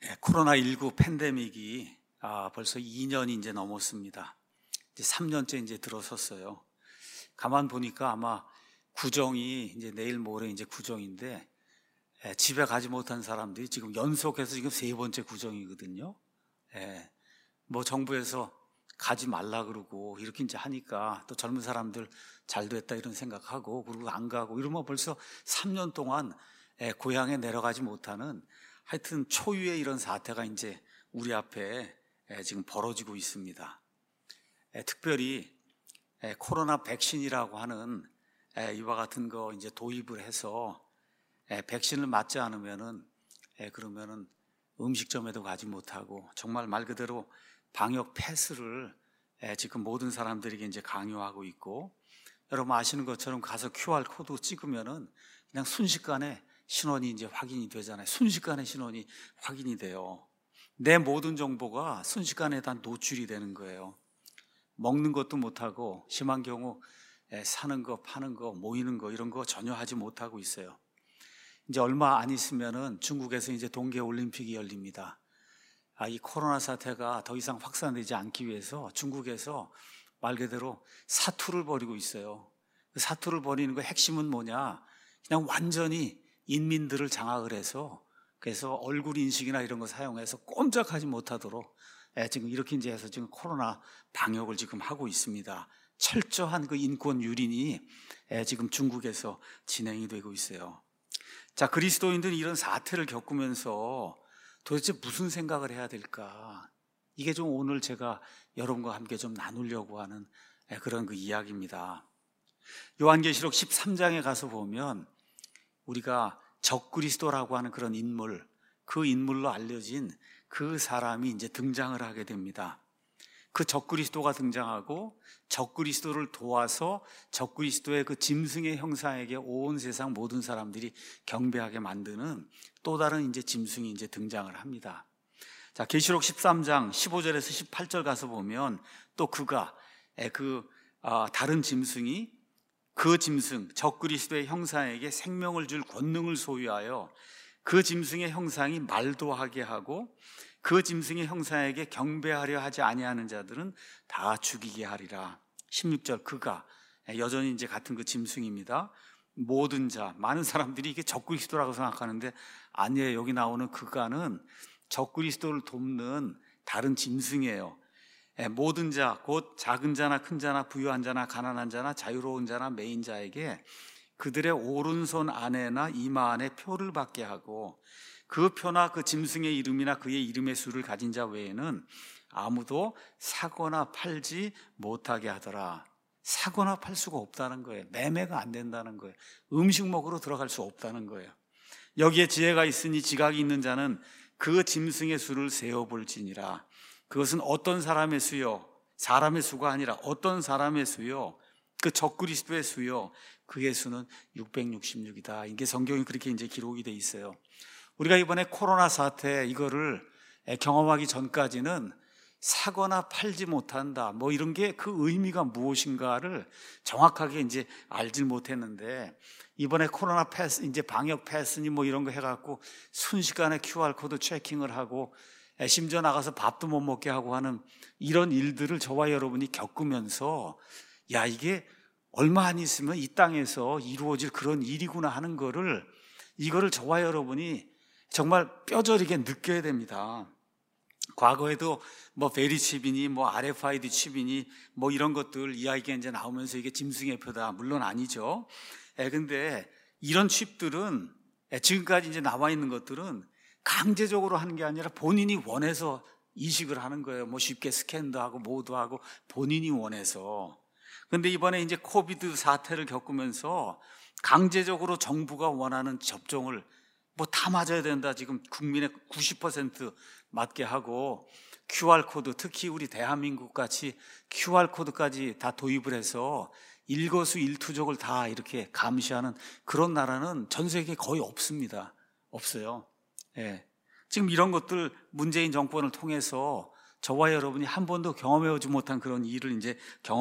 코로나19 팬데믹이 벌써 2년이 이제 넘었습니다. 이제 3년째 이제 들어섰어요. 가만 보니까 아마 구정이 이제 내일 모레 이제 구정인데 집에 가지 못한 사람들이 지금 연속해서 지금 세 번째 구정이거든요. 뭐 정부에서 가지 말라 그러고 이렇게 이제 하니까 또 젊은 사람들 잘 됐다 이런 생각하고 그리고 안 가고 이러면 벌써 3년 동안 고향에 내려가지 못하는 하여튼 초유의 이런 사태가 이제 우리 앞에 지금 벌어지고 있습니다. 특별히 코로나 백신이라고 하는 이와 같은 거 이제 도입을 해서 백신을 맞지 않으면은 그러면은 음식점에도 가지 못하고 정말 말 그대로 방역 패스를 지금 모든 사람들에게 이제 강요하고 있고, 여러분 아시는 것처럼 가서 QR 코드 찍으면은 그냥 순식간에 신원이 이제 확인이 되잖아요. 순식간에 신원이 확인이 돼요. 내 모든 정보가 순식간에 다 노출이 되는 거예요. 먹는 것도 못하고 심한 경우 사는 거, 파는 거, 모이는 거 이런 거 전혀 하지 못하고 있어요. 이제 얼마 안 있으면은 중국에서 이제 동계 올림픽이 열립니다. 이 코로나 사태가 더 이상 확산되지 않기 위해서 중국에서 말 그대로 사투를 벌이고 있어요. 그 사투를 벌이는 거 핵심은 뭐냐? 그냥 완전히 인민들을 장악을 해서 그래서 얼굴 인식이나 이런 거 사용해서 꼼짝하지 못하도록 지금 이렇게 이제 해서 지금 코로나 방역을 지금 하고 있습니다. 철저한 그 인권 유린이 지금 중국에서 진행이 되고 있어요. 자, 그리스도인들이 이런 사태를 겪으면서 도대체 무슨 생각을 해야 될까? 이게 좀 오늘 제가 여러분과 함께 좀 나누려고 하는 그런 그 이야기입니다. 요한계시록 13장에 가서 보면 우리가 적그리스도라고 하는 그런 인물, 그 인물로 알려진 그 사람이 이제 등장을 하게 됩니다. 그 적그리스도가 등장하고 적그리스도를 도와서 적그리스도의 그 짐승의 형상에게 온 세상 모든 사람들이 경배하게 만드는 또 다른 이제 짐승이 이제 등장을 합니다. 자, 계시록 13장 15절에서 18절 가서 보면 또 그가 다른 짐승이 그 짐승 적그리스도의 형상에게 생명을 줄 권능을 소유하여 그 짐승의 형상이 말도 하게 하고 그 짐승의 형상에게 경배하려 하지 아니하는 자들은 다 죽이게 하리라. 16절 그가 여전히 이제 같은 그 짐승입니다. 모든 자, 많은 사람들이 이게 적그리스도라고 생각하는데 아니에요. 여기 나오는 그가는 적그리스도를 돕는 다른 짐승이에요. 모든 자, 곧 작은 자나 큰 자나 부유한 자나 가난한 자나 자유로운 자나 매인 자에게 그들의 오른손 안에나 이마 안에 표를 받게 하고 그 표나 그 짐승의 이름이나 그의 이름의 수를 가진 자 외에는 아무도 사거나 팔지 못하게 하더라. 사거나 팔 수가 없다는 거예요. 매매가 안 된다는 거예요. 음식 먹으러 들어갈 수 없다는 거예요. 여기에 지혜가 있으니 지각이 있는 자는 그 짐승의 수를 세어볼지니라. 그것은 어떤 사람의 수요, 사람의 수가 아니라 어떤 사람의 수요, 그 적그리스도의 수요, 그의 수는 666이다. 이게 성경이 그렇게 이제 기록이 돼 있어요. 우리가 이번에 코로나 사태 이거를 경험하기 전까지는 사거나 팔지 못한다, 뭐 이런 게 그 의미가 무엇인가를 정확하게 이제 알질 못했는데 이번에 코로나 패스, 이제 방역 패스니 뭐 이런 거 해갖고 순식간에 QR코드 체킹을 하고 심지어 나가서 밥도 못 먹게 하고 하는 이런 일들을 저와 여러분이 겪으면서 야, 이게 얼마 안 있으면 이 땅에서 이루어질 그런 일이구나 하는 거를 이거를 저와 여러분이 정말 뼈저리게 느껴야 됩니다. 과거에도 뭐 베리칩이니 뭐 RFID 칩이니 뭐 이런 것들 이야기가 이제 나오면서 이게 짐승의 표다. 물론 아니죠. 근데 이런 칩들은 지금까지 이제 나와 있는 것들은 강제적으로 하는 게 아니라 본인이 원해서 이식을 하는 거예요. 뭐 쉽게 스캔도 하고 뭐도 하고 본인이 원해서. 근데 이번에 이제 코비드 사태를 겪으면서 강제적으로 정부가 원하는 접종을 뭐 다 맞아야 된다. 지금 국민의 90% 맞게 하고 QR코드, 특히 우리 대한민국 같이 QR코드까지 다 도입을 해서 일거수일투족을 다 이렇게 감시하는 그런 나라는 전 세계에 거의 없습니다. 없어요. 지금 이런 것들 문재인 정권을 통해서 저와 여러분이 한 번도 경험해오지 못한 그런 일을 이제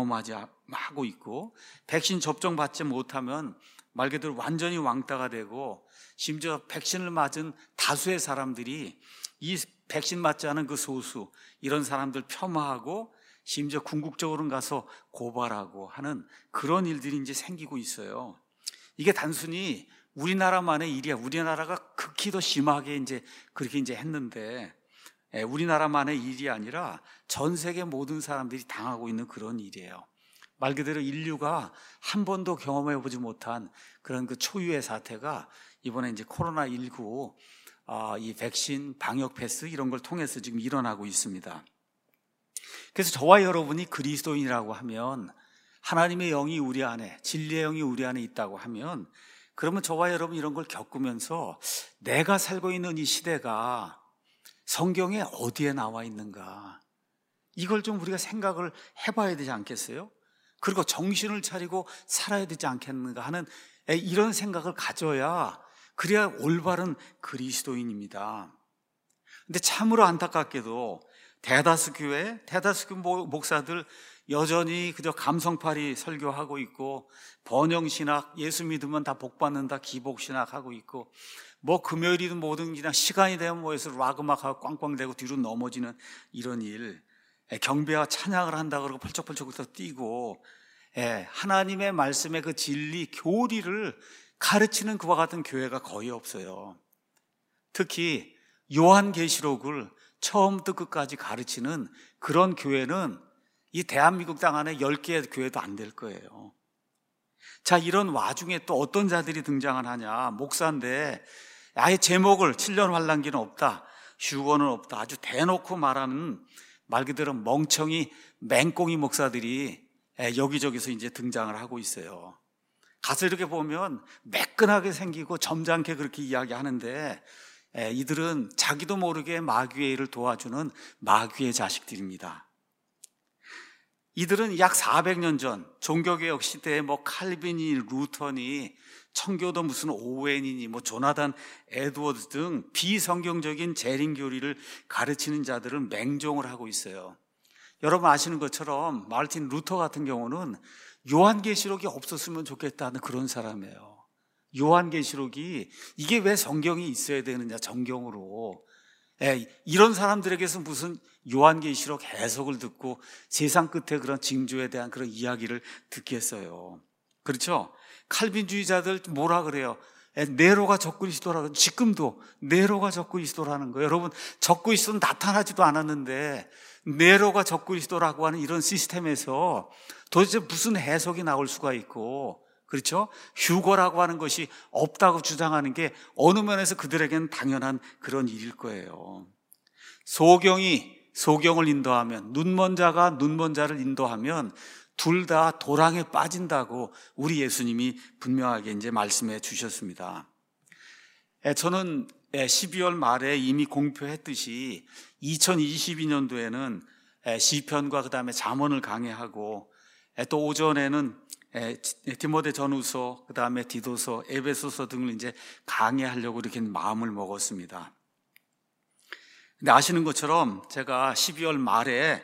하고 있고, 백신 접종 받지 못하면 말 그대로 완전히 왕따가 되고, 심지어 백신을 맞은 다수의 사람들이 이 백신 맞지 않은 그 소수, 이런 사람들 폄하하고 심지어 궁극적으로는 가서 고발하고 하는 그런 일들이 이제 생기고 있어요. 이게 단순히 우리나라만의 일이야. 우리나라가 극히 더 심하게 이제 그렇게 이제 했는데, 우리나라만의 일이 아니라 전 세계 모든 사람들이 당하고 있는 그런 일이에요. 말 그대로 인류가 한 번도 경험해 보지 못한 그런 그 초유의 사태가 이번에 이제 코로나19, 이 백신, 방역 패스 이런 걸 통해서 지금 일어나고 있습니다. 그래서 저와 여러분이 그리스도인이라고 하면, 하나님의 영이 우리 안에, 진리의 영이 우리 안에 있다고 하면, 그러면 저와 여러분 이런 걸 겪으면서 내가 살고 있는 이 시대가 성경에 어디에 나와 있는가, 이걸 좀 우리가 생각을 해봐야 되지 않겠어요? 그리고 정신을 차리고 살아야 되지 않겠는가 하는 이런 생각을 가져야, 그래야 올바른 그리스도인입니다. 근데 참으로 안타깝게도 대다수 교회, 대다수 목사들 여전히 그저 감성팔이 설교하고 있고, 번영신학, 예수 믿으면 다 복받는다 기복신학 하고 있고, 뭐 금요일이든 뭐든 그냥 시간이 되면 모여서 락음악하고 꽝꽝대고 뒤로 넘어지는 이런 일, 경배와 찬양을 한다 그러고 펄쩍펄쩍 뛰고, 하나님의 말씀의 그 진리, 교리를 가르치는 그와 같은 교회가 거의 없어요. 특히 요한계시록을 처음부터 끝까지 가르치는 그런 교회는 이 대한민국 땅 안에 10개의 교회도 안 될 거예요. 자, 이런 와중에 또 어떤 자들이 등장을 하냐. 목사인데 아예 제목을 7년 환란기는 없다, 휴거는 없다, 아주 대놓고 말하는 말 그대로 멍청이 맹꽁이 목사들이 여기저기서 이제 등장을 하고 있어요. 가서 이렇게 보면 매끈하게 생기고 점잖게 그렇게 이야기하는데, 이들은 자기도 모르게 마귀의 일을 도와주는 마귀의 자식들입니다. 이들은 약 400년 전 종교개혁 시대에 뭐 칼빈이, 루터니, 청교도 무슨 오웬이니, 뭐 조나단 에드워드 등 비성경적인 재림교리를 가르치는 자들을 맹종을 하고 있어요. 여러분 아시는 것처럼 마르틴 루터 같은 경우는 요한계시록이 없었으면 좋겠다는 그런 사람이에요. 요한계시록이 이게 왜 성경이 있어야 되느냐, 정경으로. 이런 사람들에게서 무슨 요한계시록 해석을 듣고 세상 끝에 그런 징조에 대한 그런 이야기를 듣겠어요. 그렇죠? 칼빈주의자들 뭐라 그래요? 네로가 적그리스도라고. 지금도 네로가 적그리스도라는 거예요. 여러분, 적그리스도는 나타나지도 않았는데 네로가 적그리스도라고 하는 이런 시스템에서 도대체 무슨 해석이 나올 수가 있고, 그렇죠? 휴거라고 하는 것이 없다고 주장하는 게 어느 면에서 그들에게는 당연한 그런 일일 거예요. 소경이 소경을 인도하면, 눈먼 자가 눈먼 자를 인도하면 둘 다 도랑에 빠진다고 우리 예수님이 분명하게 이제 말씀해 주셨습니다. 저는 12월 말에 이미 공표했듯이 2022년도에는 시편과 그 다음에 잠언을 강해하고, 또 오전에는 디모데 전후서, 그 다음에 디도서, 에베소서 등을 이제 강해하려고 이렇게 마음을 먹었습니다. 근데 아시는 것처럼 제가 12월 말에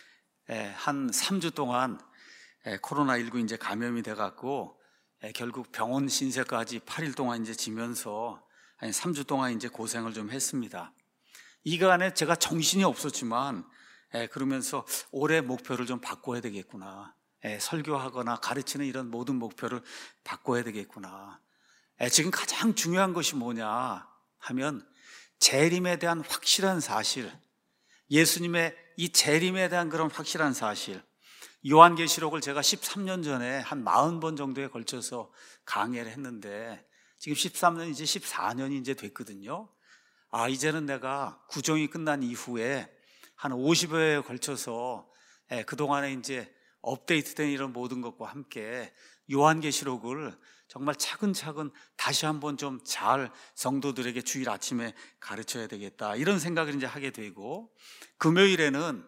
한 3주 동안 코로나19 이제 감염이 돼갖고 결국 병원 신세까지 8일 동안 이제 지면서 한 3주 동안 이제 고생을 좀 했습니다. 이간에 제가 정신이 없었지만 그러면서 올해 목표를 좀 바꿔야 되겠구나. 설교하거나 가르치는 이런 모든 목표를 바꿔야 되겠구나. 지금 가장 중요한 것이 뭐냐 하면 재림에 대한 확실한 사실, 예수님의 이 재림에 대한 그런 확실한 사실. 요한계시록을 제가 13년 전에 한 40번 정도에 걸쳐서 강해를 했는데 지금 13년, 이제 14년이 이제 됐거든요. 이제는 내가 구정이 끝난 이후에 한 50여 회에 걸쳐서 그동안에 이제 업데이트된 이런 모든 것과 함께 요한계시록을 정말 차근차근 다시 한번 좀 잘 성도들에게 주일 아침에 가르쳐야 되겠다, 이런 생각을 이제 하게 되고, 금요일에는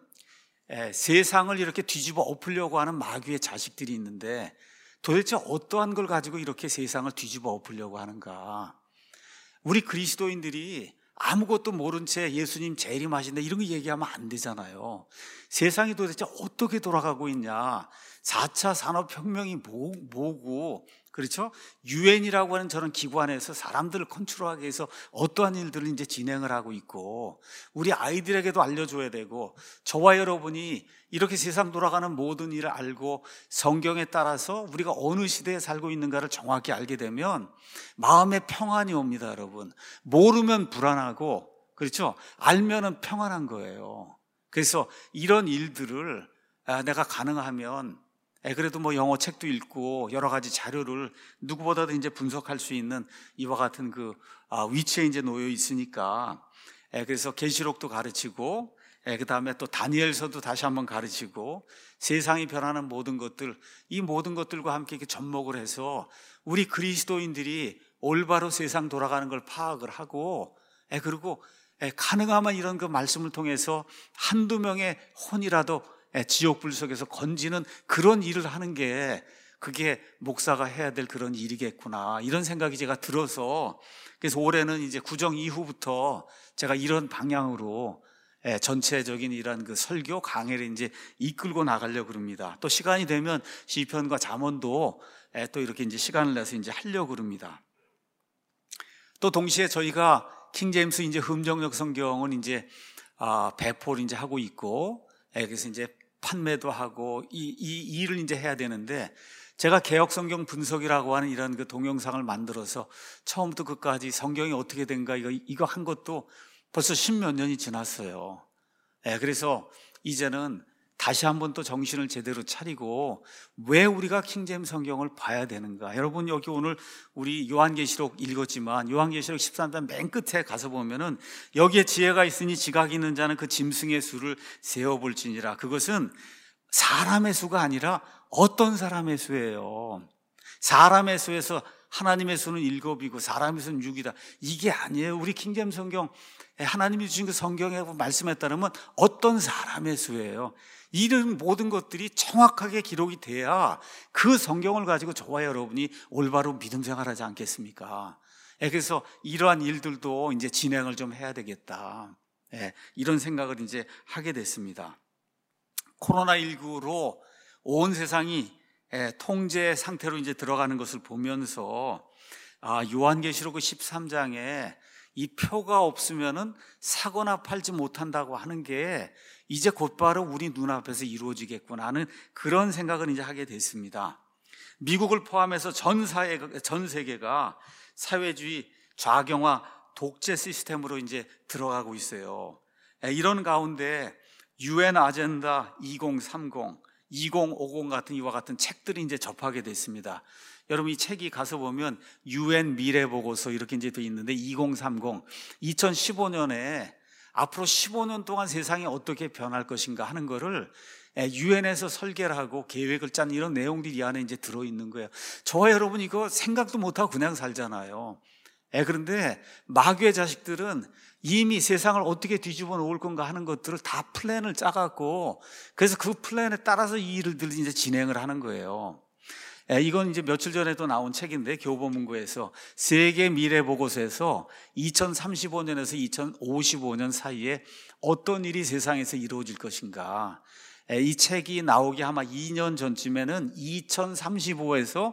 세상을 이렇게 뒤집어 엎으려고 하는 마귀의 자식들이 있는데 도대체 어떠한 걸 가지고 이렇게 세상을 뒤집어 엎으려고 하는가. 우리 그리스도인들이 아무것도 모른 채 예수님 재림하신다 이런 거 얘기하면 안 되잖아요. 세상이 도대체 어떻게 돌아가고 있냐, 4차 산업혁명이 뭐고 그렇죠? 유엔이라고 하는 저런 기관에서 사람들을 컨트롤하기 위해서 어떠한 일들을 이제 진행을 하고 있고, 우리 아이들에게도 알려줘야 되고, 저와 여러분이 이렇게 세상 돌아가는 모든 일을 알고 성경에 따라서 우리가 어느 시대에 살고 있는가를 정확히 알게 되면 마음에 평안이 옵니다, 여러분. 모르면 불안하고, 그렇죠? 알면은 평안한 거예요. 그래서 이런 일들을 내가 가능하면 그래도 뭐 영어 책도 읽고 여러 가지 자료를 누구보다도 이제 분석할 수 있는 이와 같은 그 위치에 이제 놓여 있으니까, 그래서 계시록도 가르치고, 그 다음에 또 다니엘서도 다시 한번 가르치고, 세상이 변하는 모든 것들, 이 모든 것들과 함께 이렇게 접목을 해서 우리 그리스도인들이 올바로 세상 돌아가는 걸 파악을 하고, 그리고 가능하면 이런 그 말씀을 통해서 한두 명의 혼이라도 지옥불 속에서 건지는 그런 일을 하는 게, 그게 목사가 해야 될 그런 일이겠구나, 이런 생각이 제가 들어서, 그래서 올해는 이제 구정 이후부터 제가 이런 방향으로 전체적인 이런 그 설교 강해를 이제 이끌고 나가려고 합니다. 또 시간이 되면 시편과 잠언도 또 이렇게 이제 시간을 내서 이제 하려고 합니다. 또 동시에 저희가 킹제임스 이제 흠정역 성경은 이제 배포를 이제 하고 있고, 그래서 이제 판매도 하고 이 일을 이제 해야 되는데, 제가 개역 성경 분석이라고 하는 이런 그 동영상을 만들어서 처음부터 끝까지 성경이 어떻게 된가 이거 한 것도 벌써 10몇 년이 지났어요. 그래서 이제는 다시 한번 또 정신을 제대로 차리고 왜 우리가 킹제임스 성경을 봐야 되는가. 여러분, 여기 오늘 우리 요한계시록 읽었지만 요한계시록 13장 맨 끝에 가서 보면은 여기에 지혜가 있으니 지각이 있는 자는 그 짐승의 수를 세어볼지니라. 그것은 사람의 수가 아니라 어떤 사람의 수예요. 사람의 수에서 하나님의 수는 7이고 사람의 수는 6이다. 이게 아니에요. 우리 킹제임스 성경, 하나님이 주신 그 성경에 말씀에 따르면 어떤 사람의 수예요. 이런 모든 것들이 정확하게 기록이 돼야 그 성경을 가지고 저와 여러분이 올바로 믿음 생활하지 않겠습니까? 그래서 이러한 일들도 이제 진행을 좀 해야 되겠다, 이런 생각을 이제 하게 됐습니다. 코로나19로 온 세상이 통제 상태로 이제 들어가는 것을 보면서 요한계시록 13장에 이 표가 없으면은 사거나 팔지 못한다고 하는 게 이제 곧바로 우리 눈앞에서 이루어지겠구나 하는 그런 생각을 이제 하게 됐습니다. 미국을 포함해서 전 세계가 사회주의 좌경화 독재 시스템으로 이제 들어가고 있어요. 이런 가운데 UN 아젠다 2030, 2050 같은 이와 같은 책들이 이제 접하게 됐습니다. 여러분, 이 책이 가서 보면 UN 미래 보고서 이렇게 이제 돼 있는데 2030, 2015년에 앞으로 15년 동안 세상이 어떻게 변할 것인가 하는 거를 UN에서 설계를 하고 계획을 짠 이런 내용들이 이 안에 이제 들어 있는 거예요. 저와 여러분 이거 생각도 못하고 그냥 살잖아요. 그런데 마귀의 자식들은 이미 세상을 어떻게 뒤집어 놓을 건가 하는 것들을 다 플랜을 짜갖고, 그래서 그 플랜에 따라서 이 일들을 이제 진행을 하는 거예요. 이건 이제 며칠 전에도 나온 책인데, 교보문고에서 세계 미래 보고서에서 2035년에서 2055년 사이에 어떤 일이 세상에서 이루어질 것인가. 이 책이 나오기 아마 2년 전쯤에는 2035에서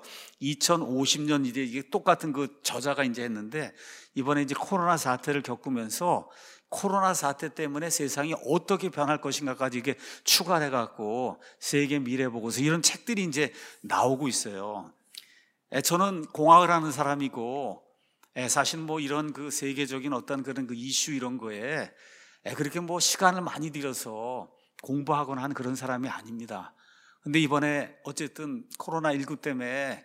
2050년 이게 똑같은 그 저자가 이제 했는데, 이번에 이제 코로나 사태를 겪으면서 코로나 사태 때문에 세상이 어떻게 변할 것인가까지 이게 추가해 갖고 세계 미래 보고서 이런 책들이 이제 나오고 있어요. 저는 공학을 하는 사람이고, 사실 뭐 이런 그 세계적인 어떤 그런 그 이슈 이런 거에 그렇게 뭐 시간을 많이 들여서 공부하거나 하는 그런 사람이 아닙니다. 근데 이번에 어쨌든 코로나19 때문에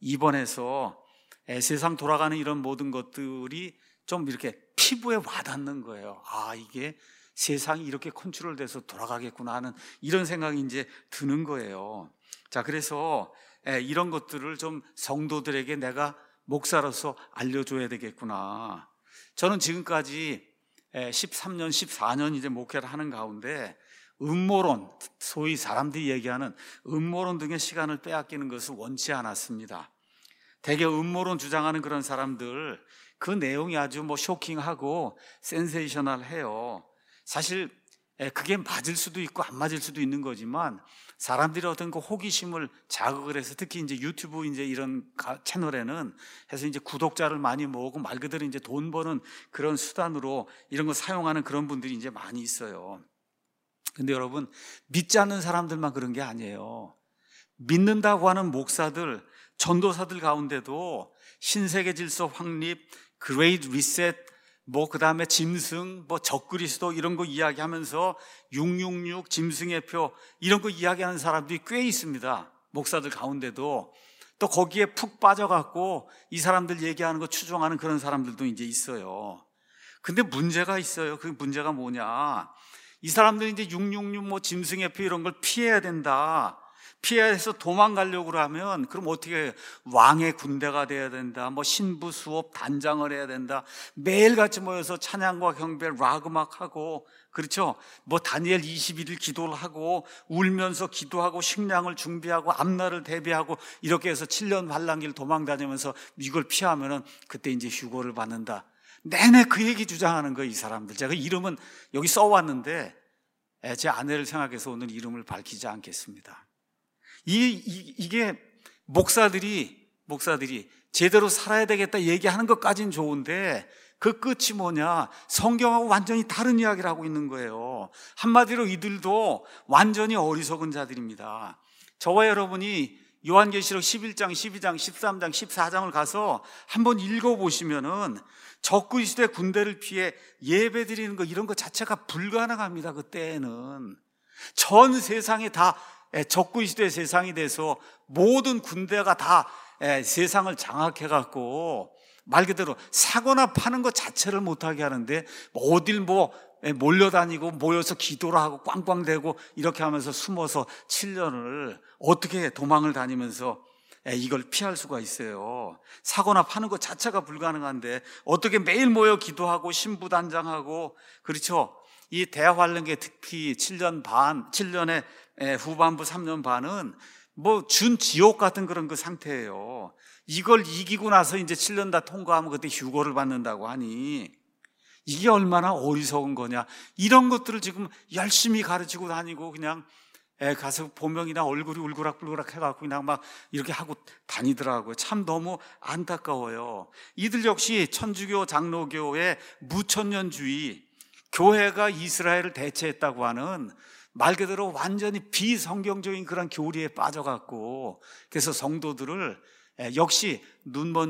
입원해서 세상 돌아가는 이런 모든 것들이 좀 이렇게 피부에 와닿는 거예요. 이게 세상이 이렇게 컨트롤돼서 돌아가겠구나 하는 이런 생각이 이제 드는 거예요. 자, 그래서 이런 것들을 좀 성도들에게 내가 목사로서 알려줘야 되겠구나. 저는 지금까지 13년, 14년 이제 목회를 하는 가운데 음모론, 소위 사람들이 얘기하는 음모론 등의 시간을 빼앗기는 것을 원치 않았습니다. 대개 음모론 주장하는 그런 사람들, 그 내용이 아주 뭐 쇼킹하고 센세이셔널해요. 사실 그게 맞을 수도 있고 안 맞을 수도 있는 거지만 사람들이 어떤 그 호기심을 자극을 해서 특히 이제 유튜브 이제 이런 채널에는 해서 이제 구독자를 많이 모으고 말 그대로 이제 돈 버는 그런 수단으로 이런 거 사용하는 그런 분들이 이제 많이 있어요. 근데 여러분, 믿지 않는 사람들만 그런 게 아니에요. 믿는다고 하는 목사들, 전도사들 가운데도 신세계 질서 확립, 그레이트 리셋, 그 다음에 짐승, 적그리스도 이런 거 이야기하면서 666, 짐승의 표 이런 거 이야기하는 사람들이 꽤 있습니다. 목사들 가운데도. 또 거기에 푹 빠져갖고 이 사람들 얘기하는 거 추종하는 그런 사람들도 이제 있어요. 근데 문제가 있어요. 그 문제가 뭐냐? 이 사람들이 이제 666, 짐승의 표 이런 걸 피해야 된다. 피해서 도망가려고 하면 그럼 어떻게 해요? 왕의 군대가 돼야 된다. 신부 수업 단장을 해야 된다. 매일같이 모여서 찬양과 경배 락 음악하고, 그렇죠? 다니엘 21일 기도를 하고 울면서 기도하고 식량을 준비하고 앞날을 대비하고 이렇게 해서 7년 환란기를 도망다니면서 이걸 피하면은 그때 이제 휴고를 받는다. 내내 그 얘기 주장하는 거예요, 이 사람들. 제가 이름은 여기 써왔는데 제 아내를 생각해서 오늘 이름을 밝히지 않겠습니다. 이게 목사들이 제대로 살아야 되겠다 얘기하는 것까지는 좋은데 그 끝이 뭐냐? 성경하고 완전히 다른 이야기를 하고 있는 거예요. 한마디로 이들도 완전히 어리석은 자들입니다. 저와 여러분이 요한계시록 11장, 12장, 13장, 14장을 가서 한번 읽어보시면은 적그리스도의 군대를 피해 예배드리는 거 이런 것 자체가 불가능합니다. 그때는 전 세상에 다 적그리스도의 세상이 돼서 모든 군대가 다 세상을 장악해갖고 말 그대로 사거나 파는 것 자체를 못하게 하는데 어딜 몰려다니고 모여서 기도를 하고 꽝꽝대고 이렇게 하면서 숨어서 7년을 어떻게 도망을 다니면서 이걸 피할 수가 있어요. 사거나 파는 것 자체가 불가능한데 어떻게 매일 모여 기도하고 신부단장하고, 그렇죠? 이 대환란기 특히 7년의 후반부 3년 반은 준 지옥 같은 그런 그 상태예요. 이걸 이기고 나서 이제 7년 다 통과하면 그때 휴고를 받는다고 하니 이게 얼마나 어리석은 거냐. 이런 것들을 지금 열심히 가르치고 다니고 그냥 가서 보명이나 얼굴이 울그락불그락 해갖고 그냥 막 이렇게 하고 다니더라고요. 참 너무 안타까워요. 이들 역시 천주교 장로교의 무천년주의, 교회가 이스라엘을 대체했다고 하는 말 그대로 완전히 비성경적인 그런 교리에 빠져갖고, 그래서 성도들을 역시 눈먼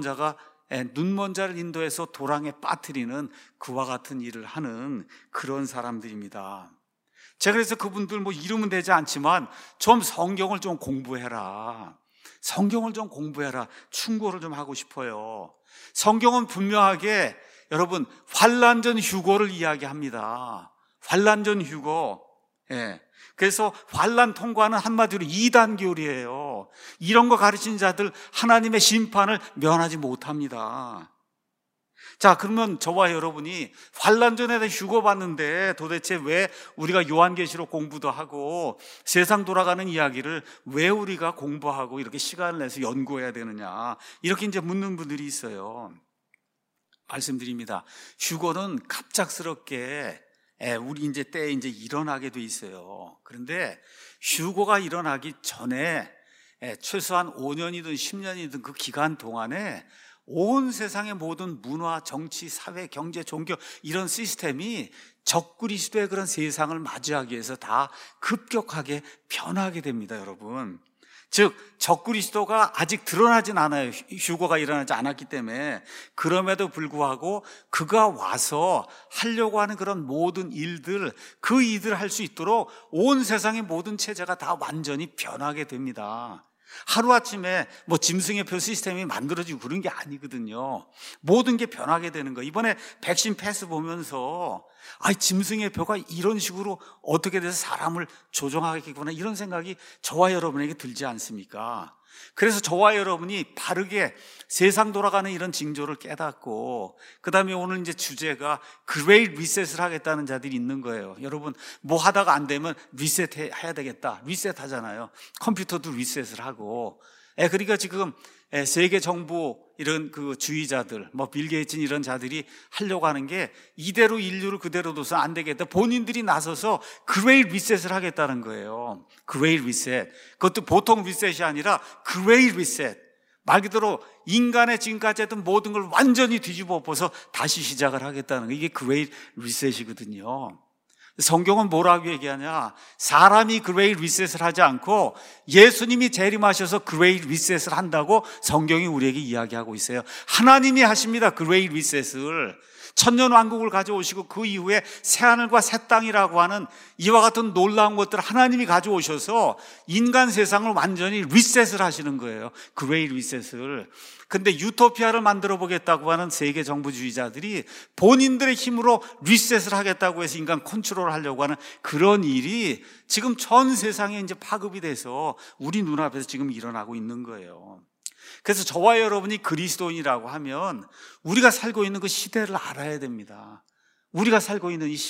자를 인도해서 도랑에 빠뜨리는 그와 같은 일을 하는 그런 사람들입니다. 제가 그래서 그분들 이루면 되지 않지만 좀 성경을 좀 공부해라. 성경을 좀 공부해라. 충고를 좀 하고 싶어요. 성경은 분명하게 여러분 환난 전 휴고를 이야기합니다. 환난 전 휴고. 그래서 환난 통과는 한마디로 이단 교리예요. 이런 거 가르치는 자들 하나님의 심판을 면하지 못합니다. 자, 그러면 저와 여러분이 환난 전에 휴고 받는데 도대체 왜 우리가 요한계시록 공부도 하고 세상 돌아가는 이야기를 왜 우리가 공부하고 이렇게 시간을 내서 연구해야 되느냐, 이렇게 이제 묻는 분들이 있어요. 말씀드립니다. 휴고는 갑작스럽게 우리 이제 때에 이제 일어나게 돼 있어요. 그런데 휴고가 일어나기 전에 최소한 5년이든 10년이든 그 기간 동안에 온 세상의 모든 문화, 정치, 사회, 경제, 종교 이런 시스템이 적그리스도의 그런 세상을 맞이하기 위해서 다 급격하게 변하게 됩니다, 여러분. 즉 적그리스도가 아직 드러나진 않아요. 휴고가 일어나지 않았기 때문에. 그럼에도 불구하고 그가 와서 하려고 하는 그런 모든 일들, 그 일들을 할 수 있도록 온 세상의 모든 체제가 다 완전히 변하게 됩니다. 하루아침에 짐승의 표 시스템이 만들어지고 그런 게 아니거든요. 모든 게 변하게 되는 거예요. 이번에 백신 패스 보면서 짐승의 표가 이런 식으로 어떻게 돼서 사람을 조종하겠구나, 이런 생각이 저와 여러분에게 들지 않습니까? 그래서 저와 여러분이 바르게 세상 돌아가는 이런 징조를 깨닫고, 그 다음에 오늘 이제 주제가 그레이트 리셋을 하겠다는 자들이 있는 거예요. 여러분 하다가 안 되면 리셋 해야 되겠다. 리셋 하잖아요. 컴퓨터도 리셋을 하고 그러니까 지금 세계 정부 이런 그 주의자들, 뭐 빌 게이츠 이런 자들이 하려고 하는 게 이대로 인류를 그대로 둬서 안 되겠다. 본인들이 나서서 그레이트 리셋을 하겠다는 거예요. 그레이트 리셋. 그것도 보통 리셋이 아니라 그레이트 리셋. 말 그대로 인간의 지금까지 했던 모든 걸 완전히 뒤집어 엎어서 다시 시작을 하겠다는 거. 이게 그레이트 리셋이거든요. 성경은 뭐라고 얘기하냐? 사람이 그레이트 리셋을 하지 않고 예수님이 재림하셔서 그레이트 리셋을 한다고 성경이 우리에게 이야기하고 있어요. 하나님이 하십니다. 그레이트 리셋을. 천년왕국을 가져오시고 그 이후에 새하늘과 새 땅이라고 하는 이와 같은 놀라운 것들을 하나님이 가져오셔서 인간 세상을 완전히 리셋을 하시는 거예요. 그레이트 리셋을. 근데 유토피아를 만들어 보겠다고 하는 세계 정부주의자들이 본인들의 힘으로 리셋을 하겠다고 해서 인간 컨트롤을 하려고 하는 그런 일이 지금 전 세상에 이제 파급이 돼서 우리 눈앞에서 지금 일어나고 있는 거예요. 그래서 저와 여러분이 그리스도인이라고 하면 우리가 살고 있는 그 시대를 알아야 됩니다. 우리가 살고 있는 이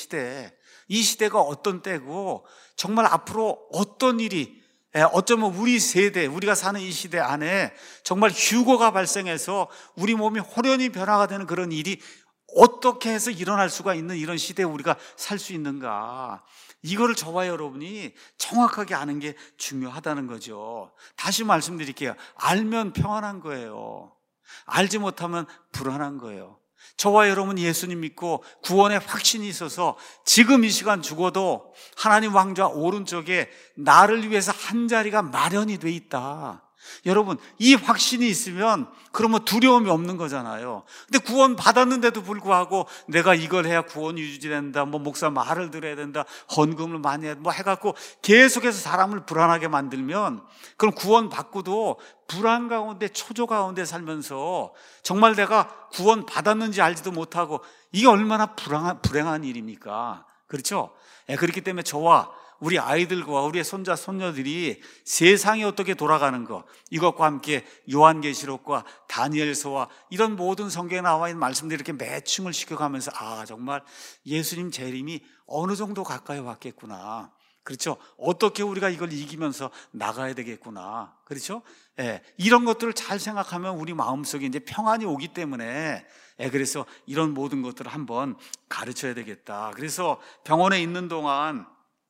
시대가 어떤 때고 정말 앞으로 어떤 일이, 어쩌면 우리 세대, 우리가 사는 이 시대 안에 정말 휴거가 발생해서 우리 몸이 호련히 변화가 되는 그런 일이 어떻게 해서 일어날 수가 있는 이런 시대에 우리가 살 수 있는가, 이거를 저와 여러분이 정확하게 아는 게 중요하다는 거죠. 다시 말씀드릴게요. 알면 평안한 거예요. 알지 못하면 불안한 거예요. 저와 여러분 예수님 믿고 구원의 확신이 있어서 지금 이 시간 죽어도 하나님 왕좌 오른쪽에 나를 위해서 한 자리가 마련이 돼 있다. 여러분, 이 확신이 있으면 그러면 두려움이 없는 거잖아요. 근데 구원 받았는데도 불구하고 내가 이걸 해야 구원이 유지된다, 뭐 목사 말을 들어야 된다, 헌금을 많이 해, 뭐 해갖고 계속해서 사람을 불안하게 만들면 그럼 구원 받고도 불안 가운데, 초조 가운데 살면서 정말 내가 구원 받았는지 알지도 못하고, 이게 얼마나 불행한 일입니까? 그렇죠? 그렇기 때문에 저와 우리 아이들과 우리의 손자 손녀들이 세상이 어떻게 돌아가는 것, 이것과 함께 요한계시록과 다니엘서와 이런 모든 성경에 나와 있는 말씀들을 이렇게 매칭을 시켜가면서 정말 예수님 재림이 어느 정도 가까이 왔겠구나, 그렇죠? 어떻게 우리가 이걸 이기면서 나가야 되겠구나, 그렇죠? 이런 것들을 잘 생각하면 우리 마음속에 이제 평안이 오기 때문에 그래서 이런 모든 것들을 한번 가르쳐야 되겠다. 그래서 병원에 있는 동안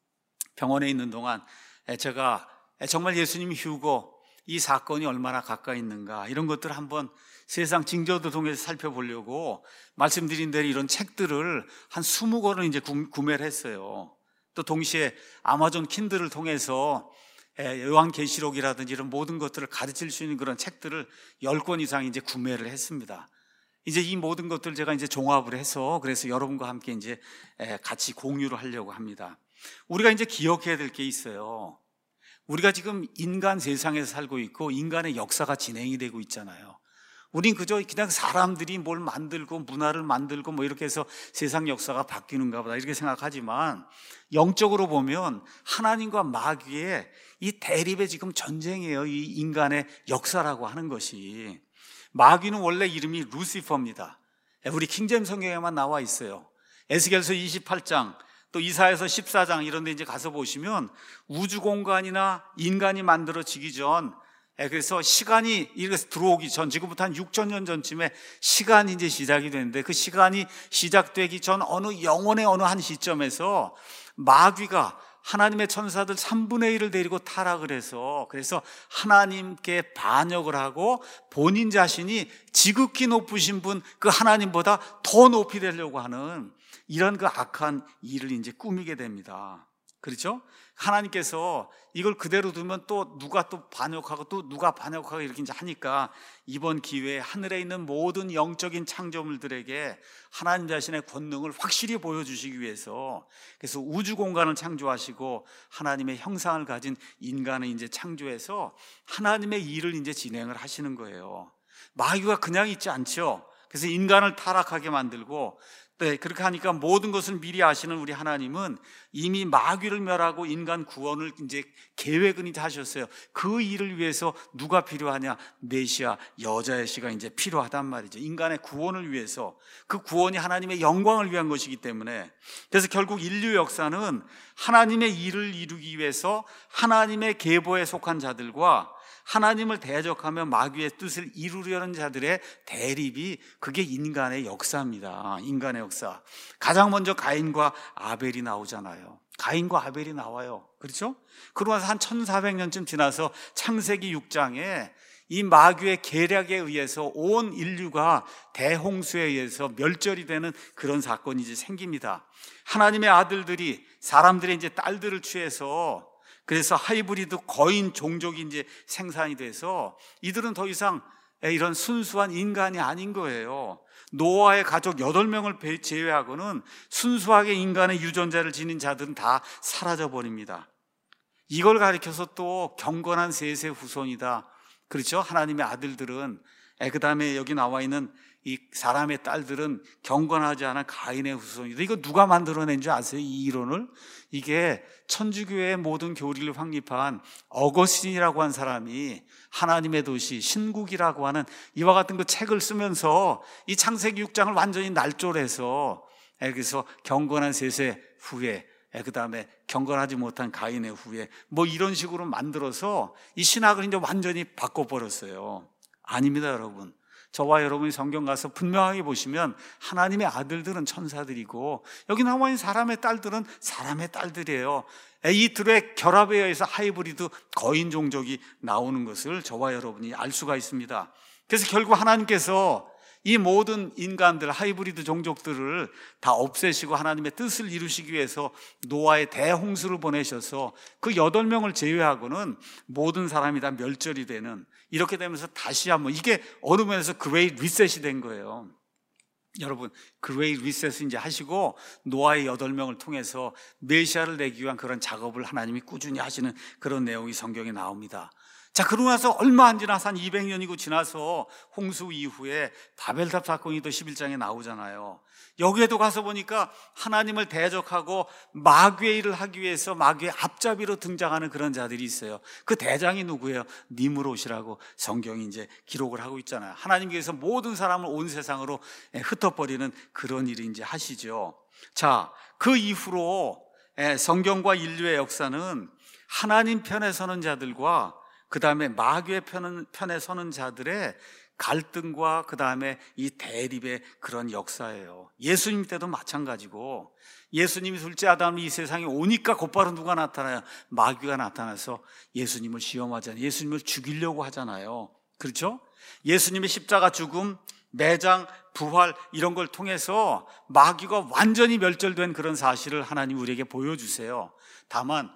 제가 정말 예수님 휴거, 이 사건이 얼마나 가까이 있는가, 이런 것들을 한번 세상 징조들 통해서 살펴보려고 말씀드린 대로 이런 책들을 한 20권을 이제 구매를 했어요. 또 동시에 아마존 킨들을 통해서 요한계시록이라든지 이런 모든 것들을 가르칠 수 있는 그런 책들을 10권 이상 이제 구매를 했습니다. 이제 이 모든 것들을 제가 이제 종합을 해서 그래서 여러분과 함께 이제 같이 공유를 하려고 합니다. 우리가 이제 기억해야 될 게 있어요. 우리가 지금 인간 세상에서 살고 있고 인간의 역사가 진행이 되고 있잖아요. 우린 그저 그냥 사람들이 뭘 만들고 문화를 만들고 뭐 이렇게 해서 세상 역사가 바뀌는가 보다 이렇게 생각하지만, 영적으로 보면 하나님과 마귀의 이 대립의 지금 전쟁이에요. 이 인간의 역사라고 하는 것이. 마귀는 원래 이름이 루시퍼입니다. 우리 킹제임스 성경에만 나와 있어요. 에스겔서 28장 또 이사야서 14장 이런 데 이제 가서 보시면 우주 공간이나 인간이 만들어지기 전, 그래서 시간이 이렇게 들어오기 전, 지금부터 한 6,000년 전쯤에 시간이 이제 시작이 되는데, 그 시간이 시작되기 전 어느 영원의 어느 한 시점에서 마귀가 하나님의 천사들 3분의 1을 데리고 타락을 해서, 그래서 하나님께 반역을 하고 본인 자신이 지극히 높으신 분, 그 하나님보다 더 높이 되려고 하는 이런 그 악한 일을 이제 꾸미게 됩니다. 그렇죠? 하나님께서 이걸 그대로 두면 또 누가 또 반역하고 또 누가 반역하고 이렇게 이제 하니까, 이번 기회에 하늘에 있는 모든 영적인 창조물들에게 하나님 자신의 권능을 확실히 보여주시기 위해서, 그래서 우주 공간을 창조하시고 하나님의 형상을 가진 인간을 이제 창조해서 하나님의 일을 이제 진행을 하시는 거예요. 마귀가 그냥 있지 않죠. 그래서 인간을 타락하게 만들고, 그렇게 하니까 모든 것을 미리 아시는 우리 하나님은 이미 마귀를 멸하고 인간 구원을 이제 계획은 이제 하셨어요. 그 일을 위해서 누가 필요하냐? 메시아, 여자의 씨가 이제 필요하단 말이죠. 인간의 구원을 위해서, 그 구원이 하나님의 영광을 위한 것이기 때문에, 그래서 결국 인류 역사는 하나님의 일을 이루기 위해서 하나님의 계보에 속한 자들과 하나님을 대적하며 마귀의 뜻을 이루려는 자들의 대립이, 그게 인간의 역사입니다. 인간의 역사. 가장 먼저 가인과 아벨이 나오잖아요. 가인과 아벨이 나와요. 그렇죠? 그러고 나서 한 1400년쯤 지나서 창세기 6장에 이 마귀의 계략에 의해서 온 인류가 대홍수에 의해서 멸절이 되는 그런 사건이 이제 생깁니다. 하나님의 아들들이 사람들의 이제 딸들을 취해서, 그래서 하이브리드 거인 종족이 이제 생산이 돼서 이들은 더 이상 이런 순수한 인간이 아닌 거예요. 노아의 가족 8명을 제외하고는 순수하게 인간의 유전자를 지닌 자들은 다 사라져 버립니다. 이걸 가리켜서 또 경건한 셋의 후손이다. 그렇죠? 하나님의 아들들은, 그 다음에 여기 나와 있는 이 사람의 딸들은 경건하지 않은 가인의 후손이다. 이거 누가 만들어낸 줄 아세요? 이 이론을? 이게 천주교의 모든 교리를 확립한 어거스틴이라고 한 사람이 하나님의 도시 신국이라고 하는 이와 같은 그 책을 쓰면서 이 창세기 6장을 완전히 날조해서, 그래서 경건한 셋의 후예, 그 다음에 경건하지 못한 가인의 후예, 뭐 이런 식으로 만들어서 이 신학을 이제 완전히 바꿔버렸어요. 아닙니다, 여러분. 저와 여러분이 성경 가서 분명하게 보시면 하나님의 아들들은 천사들이고, 여기 나와 있는 사람의 딸들은 사람의 딸들이에요. 이 둘의 결합에 의해서 하이브리드 거인 종족이 나오는 것을 저와 여러분이 알 수가 있습니다. 그래서 결국 하나님께서 이 모든 인간들, 하이브리드 종족들을 다 없애시고 하나님의 뜻을 이루시기 위해서 노아의 대홍수를 보내셔서 그 8명을 제외하고는 모든 사람이 다 멸절이 되는, 이렇게 되면서 다시 한번, 이게 어느 면에서 그레이트 리셋이 된 거예요. 여러분, 그레이트 리셋을 이제 하시고 노아의 8명을 통해서 메시아를 내기 위한 그런 작업을 하나님이 꾸준히 하시는 그런 내용이 성경에 나옵니다. 자, 그러고 나서 얼마 안 지나서 한 200년이고 지나서 홍수 이후에 바벨탑 사건이 또 11장에 나오잖아요. 여기에도 가서 보니까 하나님을 대적하고 마귀의 일을 하기 위해서 마귀의 앞잡이로 등장하는 그런 자들이 있어요. 그 대장이 누구예요? 니므롯이라고 성경이 이제 기록을 하고 있잖아요. 하나님께서 모든 사람을 온 세상으로 흩어버리는 그런 일을 이제 하시죠. 자, 그 이후로 성경과 인류의 역사는 하나님 편에 서는 자들과 그 다음에 마귀의 편에 서는 자들의 갈등과 그 다음에 이 대립의 그런 역사예요. 예수님 때도 마찬가지고, 예수님이 둘째 아담이 이 세상에 오니까 곧바로 누가 나타나요? 마귀가 나타나서 예수님을 시험하잖아요. 예수님을 죽이려고 하잖아요. 그렇죠? 예수님의 십자가 죽음, 매장, 부활 이런 걸 통해서 마귀가 완전히 멸절된 그런 사실을 하나님 우리에게 보여주세요. 다만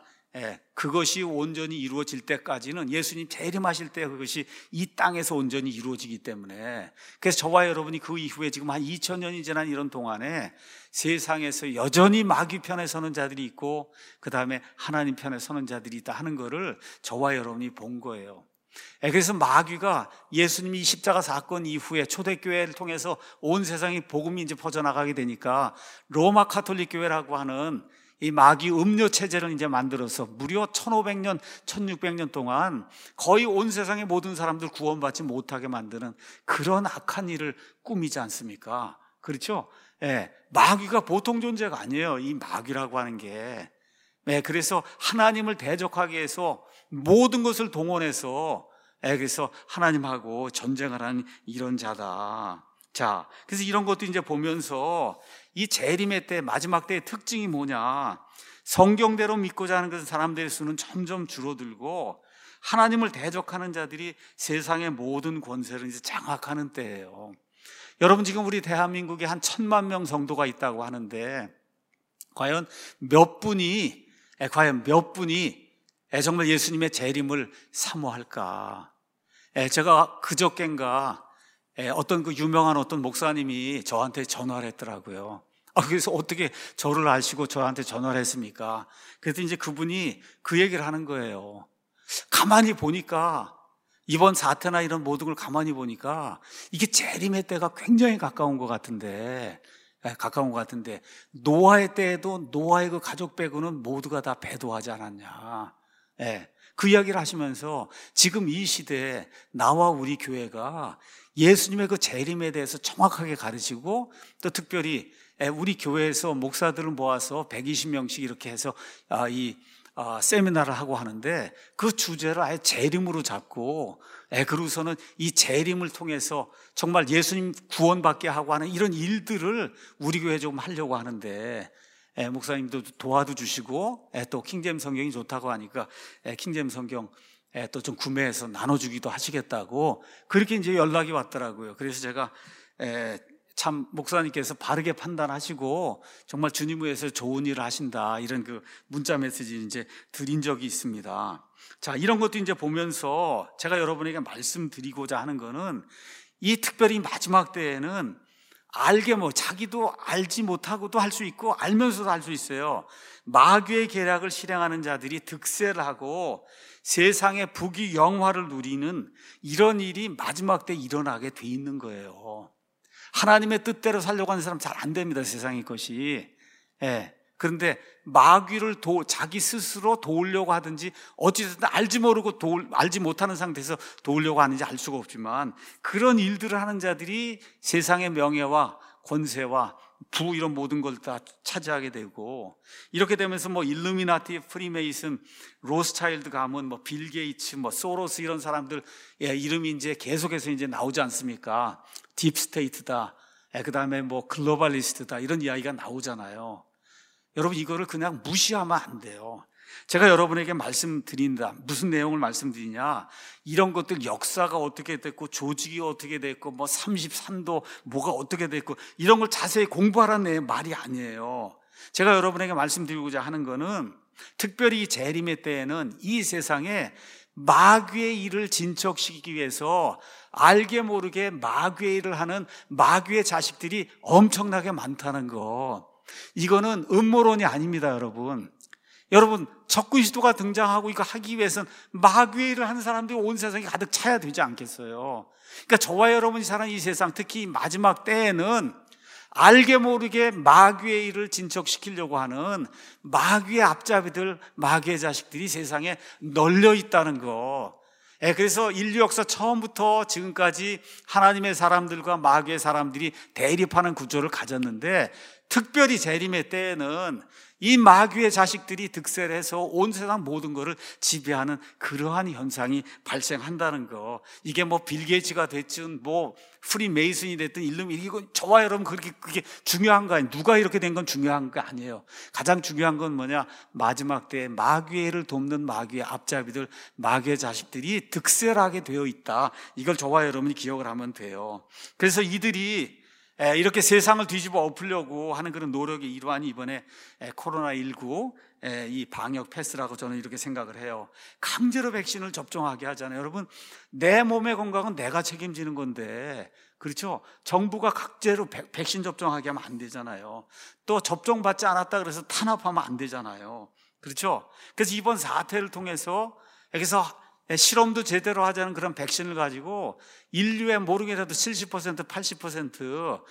그것이 온전히 이루어질 때까지는, 예수님 재림하실 때 그것이 이 땅에서 온전히 이루어지기 때문에, 그래서 저와 여러분이 그 이후에 지금 한 2000년이 지난 이런 동안에 세상에서 여전히 마귀 편에 서는 자들이 있고 그 다음에 하나님 편에 서는 자들이 있다 하는 거를 저와 여러분이 본 거예요. 그래서 마귀가 예수님이 십자가 사건 이후에 초대교회를 통해서 온 세상에 복음이 이제 퍼져나가게 되니까 로마 카톨릭 교회라고 하는 이 마귀 음료 체제를 이제 만들어서 무려 1500년, 1600년 동안 거의 온 세상의 모든 사람들 구원받지 못하게 만드는 그런 악한 일을 꾸미지 않습니까? 그렇죠? 마귀가 보통 존재가 아니에요. 이 마귀라고 하는 게. 그래서 하나님을 대적하기 위해서 모든 것을 동원해서 그래서 하나님하고 전쟁을 하는 이런 자다. 자, 그래서 이런 것도 이제 보면서 이 재림의 때, 마지막 때의 특징이 뭐냐? 성경대로 믿고자 하는 것은 사람들의 수는 점점 줄어들고 하나님을 대적하는 자들이 세상의 모든 권세를 이제 장악하는 때예요. 여러분, 지금 우리 대한민국에 한 1000만 명 정도가 있다고 하는데 과연 몇 분이 정말 예수님의 재림을 사모할까? 제가 그저껜가 어떤 그 유명한 어떤 목사님이 저한테 전화를 했더라고요. 그래서 어떻게 저를 아시고 저한테 전화를 했습니까? 그래서 이제 그분이 그 얘기를 하는 거예요. 가만히 보니까, 이번 사태나 이런 모든 걸 가만히 보니까 이게 재림의 때가 굉장히 가까운 것 같은데 노아의 때에도 노아의 그 가족 빼고는 모두가 다 배도하지 않았냐. 그 이야기를 하시면서 지금 이 시대에 나와 우리 교회가 예수님의 그 재림에 대해서 정확하게 가르치고, 또 특별히 우리 교회에서 목사들을 모아서 120명씩 이렇게 해서 이 세미나를 하고 하는데 그 주제를 아예 재림으로 잡고 그러고서는 이 재림을 통해서 정말 예수님 구원받게 하고 하는 이런 일들을 우리 교회에 좀 하려고 하는데 목사님도 도와도 주시고 또 킹제임스 성경이 좋다고 하니까 킹제임스 성경 또 좀 구매해서 나눠주기도 하시겠다고 그렇게 이제 연락이 왔더라고요. 그래서 제가 참 목사님께서 바르게 판단하시고 정말 주님 위해서 좋은 일을 하신다 이런 그 문자 메시지 이제 드린 적이 있습니다. 자, 이런 것도 이제 보면서 제가 여러분에게 말씀드리고자 하는 거는 이 특별히 마지막 때에는 자기도 알지 못하고도 할 수 있고 알면서도 할 수 있어요. 마귀의 계략을 실행하는 자들이 득세를 하고 세상의 부귀 영화를 누리는 이런 일이 마지막 때 일어나게 돼 있는 거예요. 하나님의 뜻대로 살려고 하는 사람 잘 안 됩니다, 세상의 것이. 그런데 마귀를 자기 스스로 도우려고 하든지 어찌됐든 알지 못하는 상태에서 도우려고 하는지 알 수가 없지만 그런 일들을 하는 자들이 세상의 명예와 권세와 부 이런 모든 걸 다 차지하게 되고 이렇게 되면서 일루미나티, 프리메이슨, 로스차일드 가문, 빌 게이츠, 소로스 이런 사람들 이름이 이제 계속해서 이제 나오지 않습니까? 딥스테이트다. 그다음에 글로벌리스트다 이런 이야기가 나오잖아요. 여러분 이거를 그냥 무시하면 안 돼요. 제가 여러분에게 말씀드린다. 무슨 내용을 말씀드리냐? 이런 것들 역사가 어떻게 됐고 조직이 어떻게 됐고 33도 뭐가 어떻게 됐고 이런 걸 자세히 공부하라는 말이 아니에요. 제가 여러분에게 말씀드리고자 하는 거는 특별히 재림의 때에는 이 세상에 마귀의 일을 진척시키기 위해서 알게 모르게 마귀의 일을 하는 마귀의 자식들이 엄청나게 많다는 거. 이거는 음모론이 아닙니다, 여러분. 여러분, 적그리스도가 등장하고 이거 하기 위해서는 마귀의 일을 하는 사람들이 온 세상에 가득 차야 되지 않겠어요? 그러니까 저와 여러분이 사는 이 세상, 특히 마지막 때에는 알게 모르게 마귀의 일을 진척시키려고 하는 마귀의 앞잡이들, 마귀의 자식들이 세상에 널려 있다는 거. 그래서 인류 역사 처음부터 지금까지 하나님의 사람들과 마귀의 사람들이 대립하는 구조를 가졌는데 특별히 재림의 때에는 이 마귀의 자식들이 득세를 해서 온 세상 모든 것을 지배하는 그러한 현상이 발생한다는 거. 이게 빌 게이츠가 됐든 프리메이슨이 됐든 이거 저와 여러분 그게 중요한 거 아니에요. 누가 이렇게 된 건 중요한 거 아니에요. 가장 중요한 건 뭐냐? 마지막 때에 마귀를 돕는 마귀의 앞잡이들, 마귀의 자식들이 득세를 하게 되어 있다. 이걸 저와 여러분이 기억을 하면 돼요. 그래서 이들이 이렇게 세상을 뒤집어 엎으려고 하는 그런 노력의 일환이 이번에 코로나19 이 방역 패스라고 저는 이렇게 생각을 해요. 강제로 백신을 접종하게 하잖아요. 여러분, 내 몸의 건강은 내가 책임지는 건데, 그렇죠? 정부가 강제로 백신 접종하게 하면 안 되잖아요. 또 접종받지 않았다 그래서 탄압하면 안 되잖아요. 그렇죠? 그래서 이번 사태를 통해서 여기서 실험도 제대로 하자는 그런 백신을 가지고 인류의 모르겠어도 70%, 80%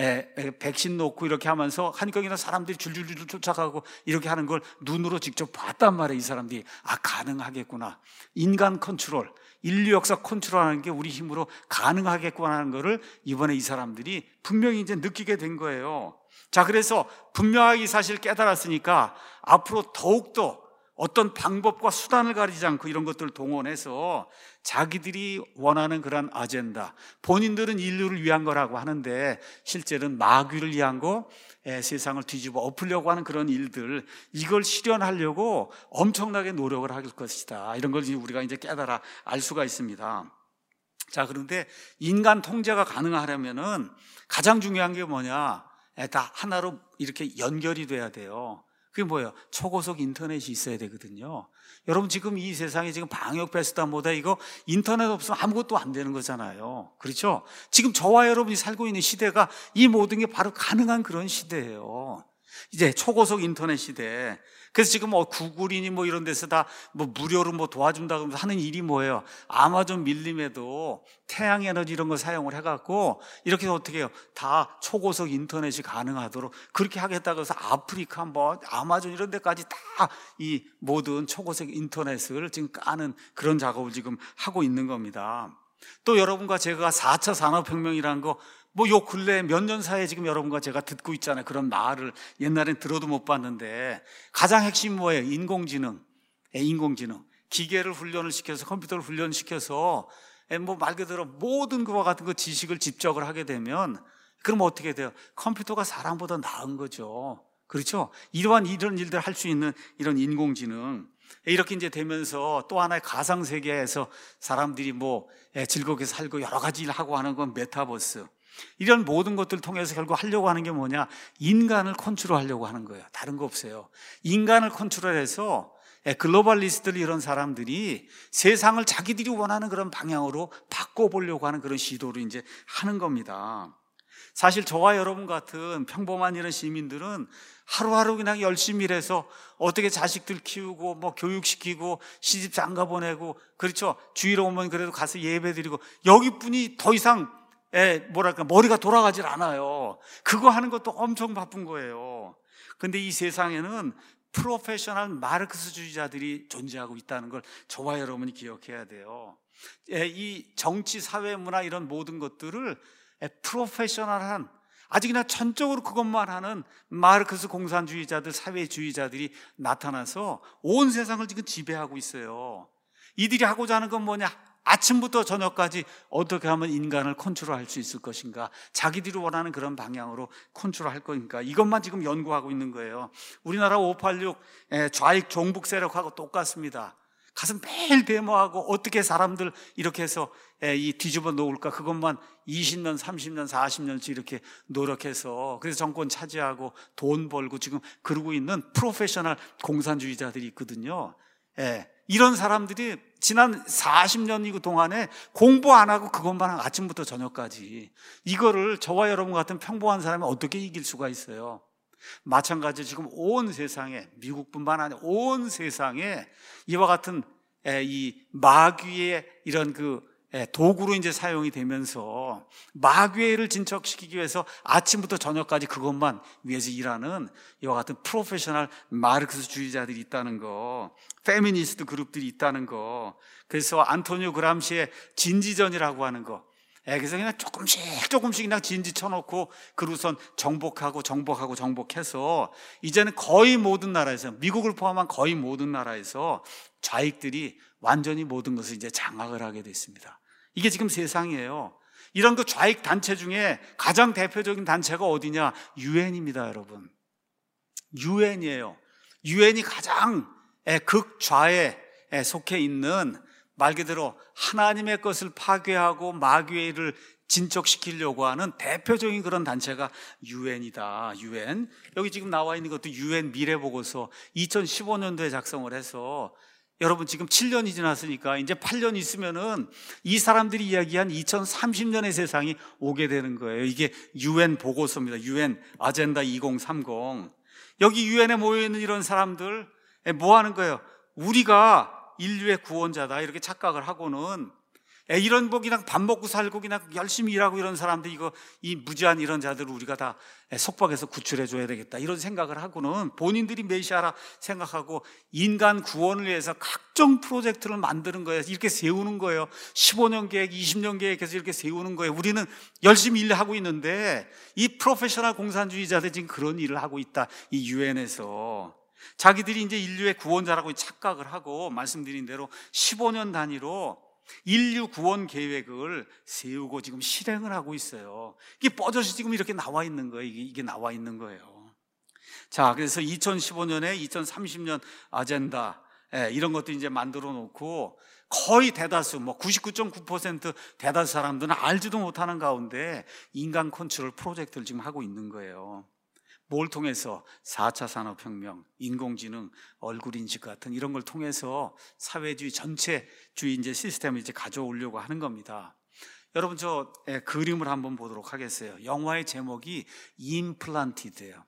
백신 놓고 이렇게 하면서 한국이나 사람들이 줄줄줄 쫓아가고 이렇게 하는 걸 눈으로 직접 봤단 말이에요. 이 사람들이 가능하겠구나. 인간 컨트롤, 인류 역사 컨트롤하는 게 우리 힘으로 가능하겠구나 하는 거를 이번에 이 사람들이 분명히 이제 느끼게 된 거예요. 자, 그래서 분명하게 이 사실을 깨달았으니까 앞으로 더욱더 어떤 방법과 수단을 가리지 않고 이런 것들을 동원해서 자기들이 원하는 그런 아젠다, 본인들은 인류를 위한 거라고 하는데 실제는 마귀를 위한 거, 세상을 뒤집어 엎으려고 하는 그런 일들, 이걸 실현하려고 엄청나게 노력을 할 것이다. 이런 걸 우리가 이제 깨달아 알 수가 있습니다. 자, 그런데 인간 통제가 가능하려면은 가장 중요한 게 뭐냐? 다 하나로 이렇게 연결이 돼야 돼요. 그게 뭐예요? 초고속 인터넷이 있어야 되거든요. 여러분, 지금 이 세상에 지금 방역 패스다 뭐다 이거 인터넷 없으면 아무것도 안 되는 거잖아요. 그렇죠? 지금 저와 여러분이 살고 있는 시대가 이 모든 게 바로 가능한 그런 시대예요. 이제 초고속 인터넷 시대. 그래서 지금 구글이니 이런 데서 다 무료로 도와준다 그러면서 하는 일이 뭐예요? 아마존 밀림에도 태양 에너지 이런 거 사용을 해갖고 이렇게 해서 어떻게 해요? 다 초고속 인터넷이 가능하도록 그렇게 하겠다고 해서 아프리카 아마존 이런 데까지 다 이 모든 초고속 인터넷을 지금 까는 그런 작업을 지금 하고 있는 겁니다. 또 여러분과 제가 4차 산업혁명이라는 거 요 근래 몇 년 사이에 지금 여러분과 제가 듣고 있잖아요. 그런 말을 옛날엔 들어도 못 봤는데 가장 핵심 뭐예요? 인공지능. 인공지능, 기계를 훈련을 시켜서 컴퓨터를 훈련시켜서 뭐 말 그대로 모든 그와 같은 그 지식을 집적을 하게 되면 그럼 어떻게 돼요? 컴퓨터가 사람보다 나은 거죠. 그렇죠? 이런 일들을 할 수 있는 이런 인공지능, 이렇게 이제 되면서 또 하나의 가상세계에서 사람들이 뭐 즐겁게 살고 여러 가지 일을 하고 하는 건 메타버스. 이런 모든 것들을 통해서 결국 하려고 하는 게 뭐냐? 인간을 컨트롤하려고 하는 거예요. 다른 거 없어요. 인간을 컨트롤해서 글로벌리스트들, 이런 사람들이 세상을 자기들이 원하는 그런 방향으로 바꿔보려고 하는 그런 시도를 이제 하는 겁니다. 사실 저와 여러분 같은 평범한 이런 시민들은 하루하루 그냥 열심히 일해서 어떻게 자식들 키우고 뭐 교육시키고 시집 장가 보내고, 그렇죠? 주일에 오면 그래도 가서 예배 드리고, 여기뿐이 더 이상 뭐랄까 머리가 돌아가질 않아요. 그거 하는 것도 엄청 바쁜 거예요. 근데 이 세상에는 프로페셔널 마르크스주의자들이 존재하고 있다는 걸 저와 여러분이 기억해야 돼요. 이 정치, 사회, 문화 이런 모든 것들을 프로페셔널한, 아주 그냥 전적으로 그것만 하는 마르크스 공산주의자들, 사회주의자들이 나타나서 온 세상을 지금 지배하고 있어요. 이들이 하고자 하는 건 뭐냐? 아침부터 저녁까지 어떻게 하면 인간을 컨트롤할 수 있을 것인가, 자기들이 원하는 그런 방향으로 컨트롤할 것인가, 이것만 지금 연구하고 있는 거예요. 우리나라 586 좌익 종북 세력하고 똑같습니다. 가서 매일 데모하고 어떻게 사람들 이렇게 해서 이 뒤집어 놓을까, 그것만 20년, 30년, 40년씩 이렇게 노력해서 그래서 정권 차지하고 돈 벌고 지금 그러고 있는 프로페셔널 공산주의자들이 있거든요. 이런 사람들이 지난 40년 동안에 공부 안 하고 그것만 하고 아침부터 저녁까지, 이거를 저와 여러분 같은 평범한 사람이 어떻게 이길 수가 있어요? 마찬가지로 지금 온 세상에, 미국뿐만 아니라 온 세상에 이와 같은 이 마귀의 이런 그 도구로 이제 사용이 되면서 마귀를 진척시키기 위해서 아침부터 저녁까지 그것만 위해서 일하는 이와 같은 프로페셔널 마르크스주의자들이 있다는 거, 페미니스트 그룹들이 있다는 거, 그래서 안토니오 그람시의 진지전이라고 하는 거, 그래서 그냥 조금씩 그냥 진지 쳐놓고 그러고선 정복해서 이제는 거의 모든 나라에서, 미국을 포함한 거의 모든 나라에서 좌익들이 완전히 모든 것을 이제 장악을 하게 됐습니다. 이게 지금 세상이에요. 이런 그 좌익 단체 중에 가장 대표적인 단체가 어디냐? 유엔입니다, 여러분. 유엔이에요. 유엔이 가장 극좌에 속해 있는, 말 그대로 하나님의 것을 파괴하고 마귀를 진척시키려고 하는 대표적인 그런 단체가 유엔이다. 유엔. 여기 지금 나와 있는 것도 유엔 미래보고서 2015년도에 작성을 해서, 여러분 지금 7년이 지났으니까 이제 8년 있으면은 이 사람들이 이야기한 2030년의 세상이 오게 되는 거예요. 이게 유엔 보고서입니다. 유엔 아젠다 2030. 여기 유엔에 모여있는 이런 사람들 뭐 하는 거예요? 우리가 인류의 구원자다 이렇게 착각을 하고는, 이런 뭐 그냥 밥 먹고 살고 그냥 열심히 일하고 이런 사람들, 이 무지한 이런 자들을 우리가 다 속박해서 구출해 줘야 되겠다 이런 생각을 하고는 본인들이 메시아라 생각하고 인간 구원을 위해서 각종 프로젝트를 만드는 거예요. 이렇게 세우는 거예요. 15년 계획, 20년 계획해서 이렇게 세우는 거예요. 우리는 열심히 일을 하고 있는데 이 프로페셔널 공산주의자들이 지금 그런 일을 하고 있다. 이 유엔에서 자기들이 이제 인류의 구원자라고 착각을 하고, 말씀드린 대로 15년 단위로 인류 구원 계획을 세우고 지금 실행을 하고 있어요. 이게 뻗어서 지금 이렇게 나와 있는 거예요. 이게 나와 있는 거예요. 자, 그래서 2015년에 2030년 아젠다, 이런 것도 이제 만들어 놓고 거의 대다수, 뭐 99.9% 대다수 사람들은 알지도 못하는 가운데 인간 컨트롤 프로젝트를 지금 하고 있는 거예요. 뭘 통해서? 4차 산업혁명, 인공지능, 얼굴인식 같은 이런 걸 통해서 사회주의 전체주의 이제 시스템을 이제 가져오려고 하는 겁니다. 여러분 저 그림을 한번 보도록 하겠어요. 영화의 제목이 임플란티드예요.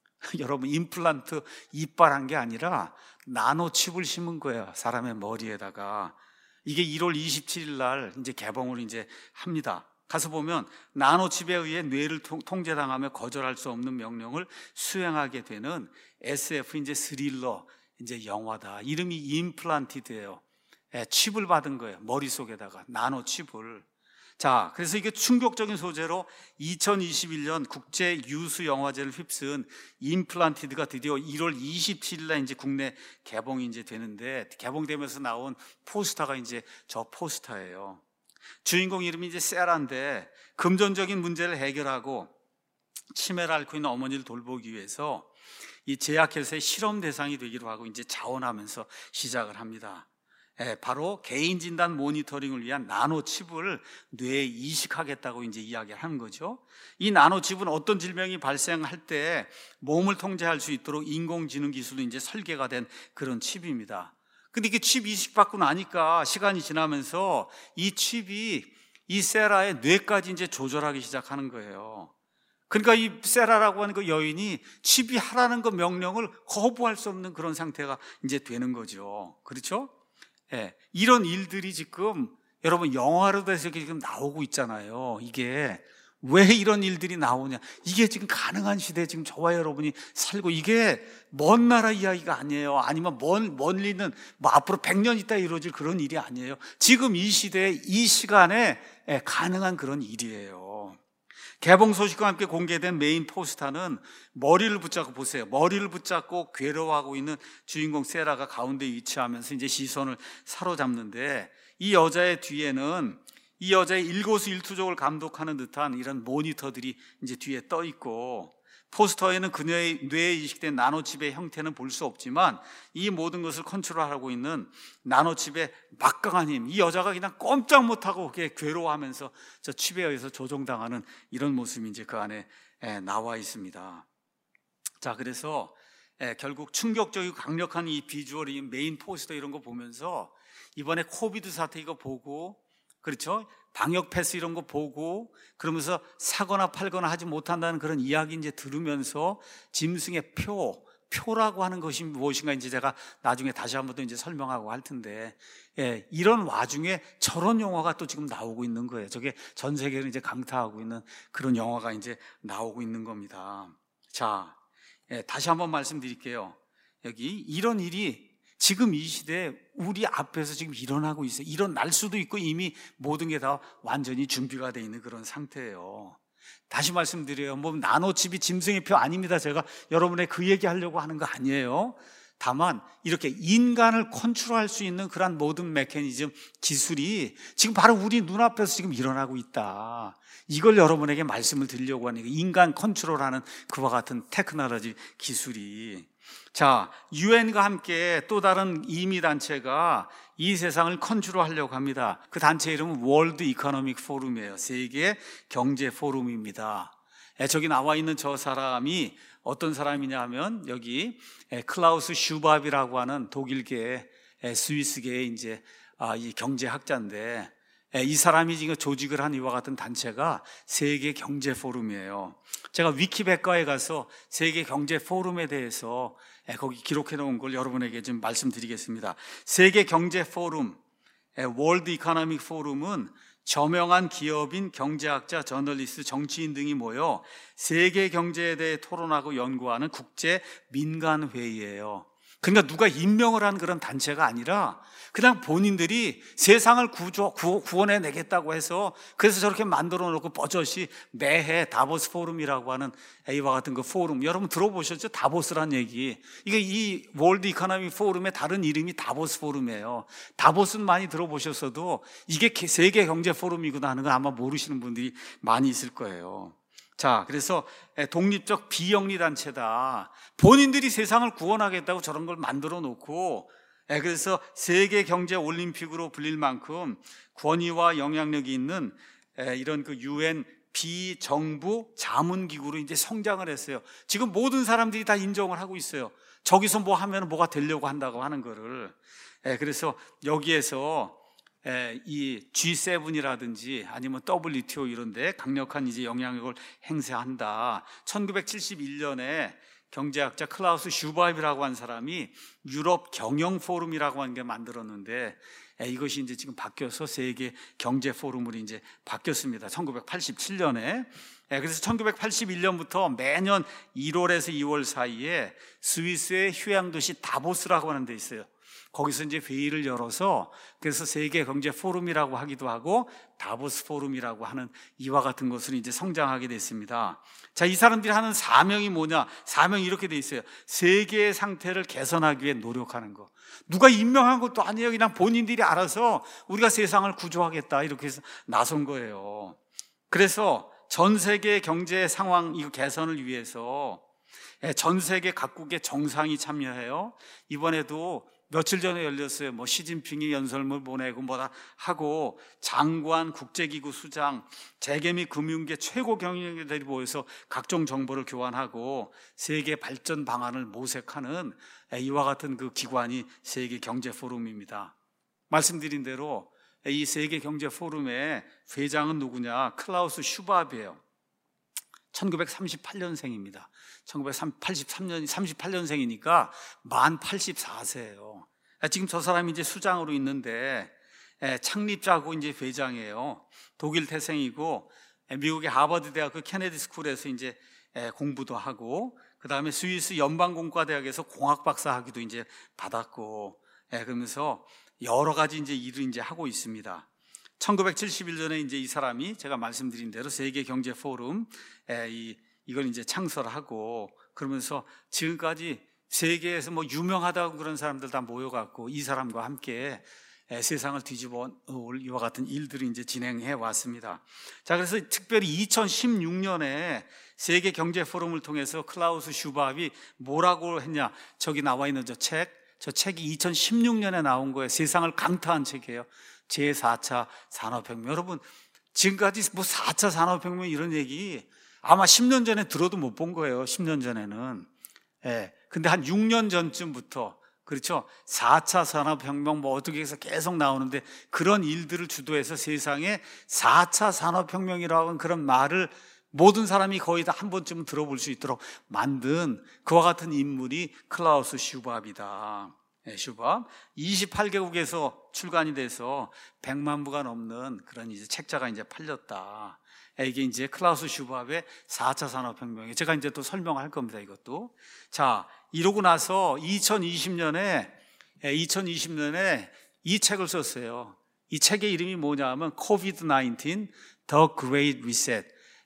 여러분 임플란트 이빨한 게 아니라 나노칩을 심은 거예요. 사람의 머리에다가. 이게 1월 27일 날 이제 개봉을 이제 합니다. 가서 보면 나노칩에 의해 뇌를 통제당하며 거절할 수 없는 명령을 수행하게 되는 SF 이제 스릴러 이제 영화다. 이름이 임플란티드예요. 칩을 받은 거예요. 머릿속에다가 나노칩을. 자, 그래서 이게 충격적인 소재로 2021년 국제 유수 영화제를 휩쓴 임플란티드가 드디어 1월 27일 날 이제 국내 개봉이 이제 되는데, 개봉되면서 나온 포스터가 이제 저 포스터예요. 주인공 이름이 이제 세라인데, 금전적인 문제를 해결하고 치매를 앓고 있는 어머니를 돌보기 위해서 이 제약회사의 실험 대상이 되기로 하고 이제 자원하면서 시작을 합니다. 바로 개인 진단 모니터링을 위한 나노칩을 뇌에 이식하겠다고 이제 이야기를 하는 거죠. 이 나노칩은 어떤 질병이 발생할 때 몸을 통제할 수 있도록 인공지능 기술로 이제 설계가 된 그런 칩입니다. 근데 이게 칩 이식받고 나니까 시간이 지나면서 이 칩이 이 세라의 뇌까지 이제 조절하기 시작하는 거예요. 그러니까 이 세라라고 하는 그 여인이 칩이 하라는 그 명령을 거부할 수 없는 그런 상태가 이제 되는 거죠. 그렇죠? 이런 일들이 지금 여러분 영화로 돼서 지금 나오고 있잖아요. 이게 왜 이런 일들이 나오냐? 이게 지금 가능한 시대에 지금 저와 여러분이 살고, 이게 먼 나라 이야기가 아니에요. 아니면 멀리는 뭐 앞으로 100년 있다 이루어질 그런 일이 아니에요. 지금 이 시대에 이 시간에 가능한 그런 일이에요. 개봉 소식과 함께 공개된 메인 포스터는 머리를 붙잡고, 보세요. 머리를 붙잡고 괴로워하고 있는 주인공 세라가 가운데 위치하면서 이제 시선을 사로잡는데, 이 여자의 뒤에는 이 여자의 일거수일투족을 감독하는 듯한 이런 모니터들이 이제 뒤에 떠 있고, 포스터에는 그녀의 뇌에 이식된 나노칩의 형태는 볼 수 없지만 이 모든 것을 컨트롤하고 있는 나노칩의 막강한 힘, 이 여자가 그냥 꼼짝 못하고 괴로워하면서 저 칩에 의해서 조종당하는 이런 모습이 이제 그 안에 나와 있습니다. 자, 그래서 결국 충격적이고 강력한 이 비주얼, 이 메인 포스터 이런 거 보면서 이번에 코비드 사태 이거 보고, 그렇죠? 방역 패스 이런 거 보고 그러면서 사거나 팔거나 하지 못한다는 그런 이야기 이제 들으면서 짐승의 표라고 하는 것이 무엇인가 이제 제가 나중에 다시 한번 더 이제 설명하고 할 텐데, 이런 와중에 저런 영화가 또 지금 나오고 있는 거예요. 저게 전 세계를 이제 강타하고 있는 그런 영화가 이제 나오고 있는 겁니다. 자, 다시 한번 말씀드릴게요. 여기 이런 일이 지금 이 시대에 우리 앞에서 지금 일어나고 있어요. 일어날 수도 있고 이미 모든 게 다 완전히 준비가 되어 있는 그런 상태예요. 다시 말씀드려요. 뭐 나노칩이 짐승의 표 아닙니다. 제가 여러분의 그 얘기 하려고 하는 거 아니에요. 다만 이렇게 인간을 컨트롤할 수 있는 그런 모든 메커니즘, 기술이 지금 바로 우리 눈앞에서 지금 일어나고 있다. 이걸 여러분에게 말씀을 드리려고 하는 거예요. 인간 컨트롤하는 그와 같은 테크놀로지 기술이. 자, 유엔과 함께 또 다른 이미단체가 이 세상을 컨트롤하려고 합니다. 그 단체 이름은 월드 이코노믹 포럼이에요. 세계 경제 포럼입니다. 저기 나와 있는 저 사람이 어떤 사람이냐 하면 여기 클라우스 슈밥이라고 하는 독일계, 스위스계의 이제 이 경제학자인데, 이 사람이 지금 조직을 한 이와 같은 단체가 세계 경제 포럼이에요. 제가 위키백과에 가서 세계 경제 포럼에 대해서 거기 기록해 놓은 걸 여러분에게 좀 말씀드리겠습니다. 세계 경제 포럼, 월드 이코노믹 포럼은 저명한 기업인, 경제학자, 저널리스트, 정치인 등이 모여 세계 경제에 대해 토론하고 연구하는 국제 민간 회의예요. 그러니까 누가 임명을 한 그런 단체가 아니라 그냥 본인들이 세상을 구원해 내겠다고 해서, 그래서 저렇게 만들어 놓고 버젓이 매해 다보스 포럼이라고 하는 A와 같은 그 포럼, 여러분 들어보셨죠? 다보스란 얘기. 이게 이 월드 이코노미 포럼의 다른 이름이 다보스 포럼이에요. 다보스는 많이 들어보셨어도 이게 세계 경제 포럼이구나 하는 건 아마 모르시는 분들이 많이 있을 거예요. 자, 그래서 독립적 비영리 단체다. 본인들이 세상을 구원하겠다고 저런 걸 만들어 놓고, 그래서 세계 경제 올림픽으로 불릴 만큼 권위와 영향력이 있는 이런 그 유엔 비정부 자문기구로 이제 성장을 했어요. 지금 모든 사람들이 다 인정을 하고 있어요. 저기서 뭐 하면 뭐가 되려고 한다고 하는 거를. 그래서 여기에서 이 G7이라든지 아니면 WTO 이런 데 강력한 이제 영향력을 행사한다. 1971년에 경제학자 클라우스 슈바이브라고 한 사람이 유럽 경영 포럼이라고 하는 게 만들었는데, 이것이 이제 지금 바뀌어서 세계 경제 포럼으로 이제 바뀌었습니다. 1987년에. 그래서 1981년부터 매년 1월에서 2월 사이에 스위스의 휴양도시 다보스라고 하는 데 있어요. 거기서 이제 회의를 열어서 그래서 세계 경제 포럼이라고 하기도 하고 다보스 포럼이라고 하는 이와 같은 것으로 이제 성장하게 됐습니다. 자, 이 사람들이 하는 사명이 뭐냐? 사명이 이렇게 돼 있어요. 세계의 상태를 개선하기 위해 노력하는 거. 누가 임명한 것도 아니에요. 그냥 본인들이 알아서 우리가 세상을 구조하겠다 이렇게 해서 나선 거예요. 그래서 전 세계 경제 상황 이거 개선을 위해서 전 세계 각국의 정상이 참여해요. 이번에도 며칠 전에 열렸어요. 시진핑이 연설문 보내고 뭐다 하고 장관, 국제기구 수장, 재계 및 금융계 최고 경영자들이 모여서 각종 정보를 교환하고 세계 발전 방안을 모색하는 이와 같은 그 기관이 세계 경제 포럼입니다. 말씀드린 대로 이 세계 경제 포럼의 회장은 누구냐? 클라우스 슈밥이에요. 1938년생입니다. 1938년생이니까 만 84세예요. 지금 저 사람이 이제 수장으로 있는데 창립자고 이제 회장이에요. 독일 태생이고 미국의 하버드 대학교 케네디 스쿨에서 이제 공부도 하고 그 다음에 스위스 연방공과대학에서 공학 박사 학위도 이제 받았고 그러면서 여러 가지 이제 일을 이제 하고 있습니다. 1971년에 이제 이 사람이 제가 말씀드린 대로 세계 경제 포럼 이걸 이제 창설하고 그러면서 지금까지 세계에서 유명하다고 그런 사람들 다 모여갖고 이 사람과 함께 세상을 뒤집어 놓을 이와 같은 일들을 이제 진행해 왔습니다. 자, 그래서 특별히 2016년에 세계 경제 포럼을 통해서 클라우스 슈밥이 뭐라고 했냐? 저기 나와 있는 저 책이 2016년에 나온 거예요. 세상을 강타한 책이에요. 제4차 산업혁명. 여러분, 지금까지 4차 산업혁명 이런 얘기 아마 10년 전에 들어도 못 본 거예요. 10년 전에는. 근데 한 6년 전쯤부터, 그렇죠? 4차 산업혁명 어떻게 해서 계속 나오는데 그런 일들을 주도해서 세상에 4차 산업혁명이라고 하는 그런 말을 모든 사람이 거의 다 한 번쯤은 들어볼 수 있도록 만든 그와 같은 인물이 클라우스 슈밥이다. 슈밥 28개국에서 출간이 돼서 100만 부가 넘는 그런 이제 책자가 이제 팔렸다. 이게 이제 클라우스 슈밥의 4차 산업혁명이에요. 제가 이제 또 설명할 겁니다, 이것도. 자, 이러고 나서 2020년에 이 책을 썼어요. 이 책의 이름이 뭐냐 하면 COVID-19, The Great Reset.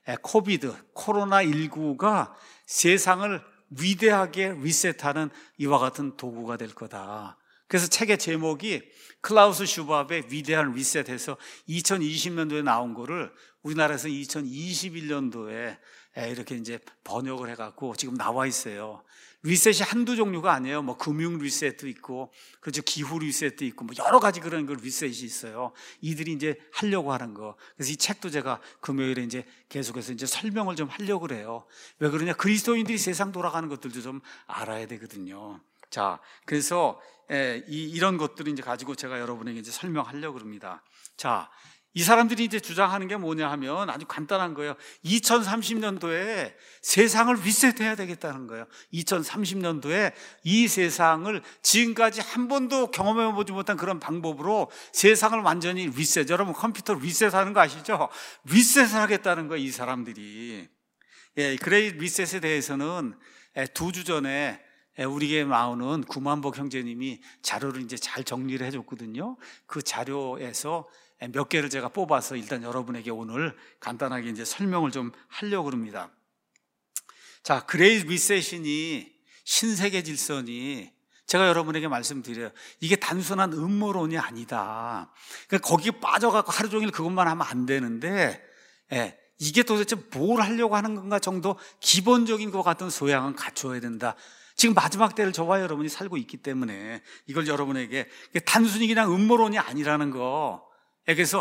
코로나19가 세상을 위대하게 리셋하는 이와 같은 도구가 될 거다. 그래서 책의 제목이 클라우스 슈밥의 위대한 리셋해서 2020년도에 나온 거를 우리나라에서 2021년도에 이렇게 이제 번역을 해갖고 지금 나와 있어요. 리셋이 한두 종류가 아니에요. 금융 리셋도 있고, 그렇죠. 기후 리셋도 있고, 여러 가지 그런 리셋이 있어요. 이들이 이제 하려고 하는 거. 그래서 이 책도 제가 금요일에 이제 계속해서 이제 설명을 좀 하려고 그래요. 왜 그러냐? 그리스도인들이 세상 돌아가는 것들도 좀 알아야 되거든요. 자, 그래서 이런 것들을 이제 가지고 제가 여러분에게 이제 설명하려고 합니다. 자, 이 사람들이 이제 주장하는 게 뭐냐 하면 아주 간단한 거예요. 2030년도에 세상을 리셋해야 되겠다는 거예요. 2030년도에 이 세상을 지금까지 한 번도 경험해보지 못한 그런 방법으로 세상을 완전히 리셋. 여러분 컴퓨터 리셋하는 거 아시죠? 리셋을 하겠다는 거예요, 이 사람들이. 그레이트 리셋에 대해서는 2주 전에 우리에게 나오는 구만복 형제님이 자료를 이제 잘 정리를 해줬거든요. 그 자료에서 몇 개를 제가 뽑아서 일단 여러분에게 오늘 간단하게 이제 설명을 좀 하려고 합니다. 자, 그레이트 리셋이니 신세계 질서니 제가 여러분에게 말씀드려요. 이게 단순한 음모론이 아니다. 그러니까 거기에 빠져갖고 하루 종일 그것만 하면 안 되는데, 이게 도대체 뭘 하려고 하는 건가 정도 기본적인 것 같은 소양은 갖춰야 된다. 지금 마지막 때를 저와 여러분이 살고 있기 때문에 이걸 여러분에게 단순히 그냥 음모론이 아니라는 거. 그래서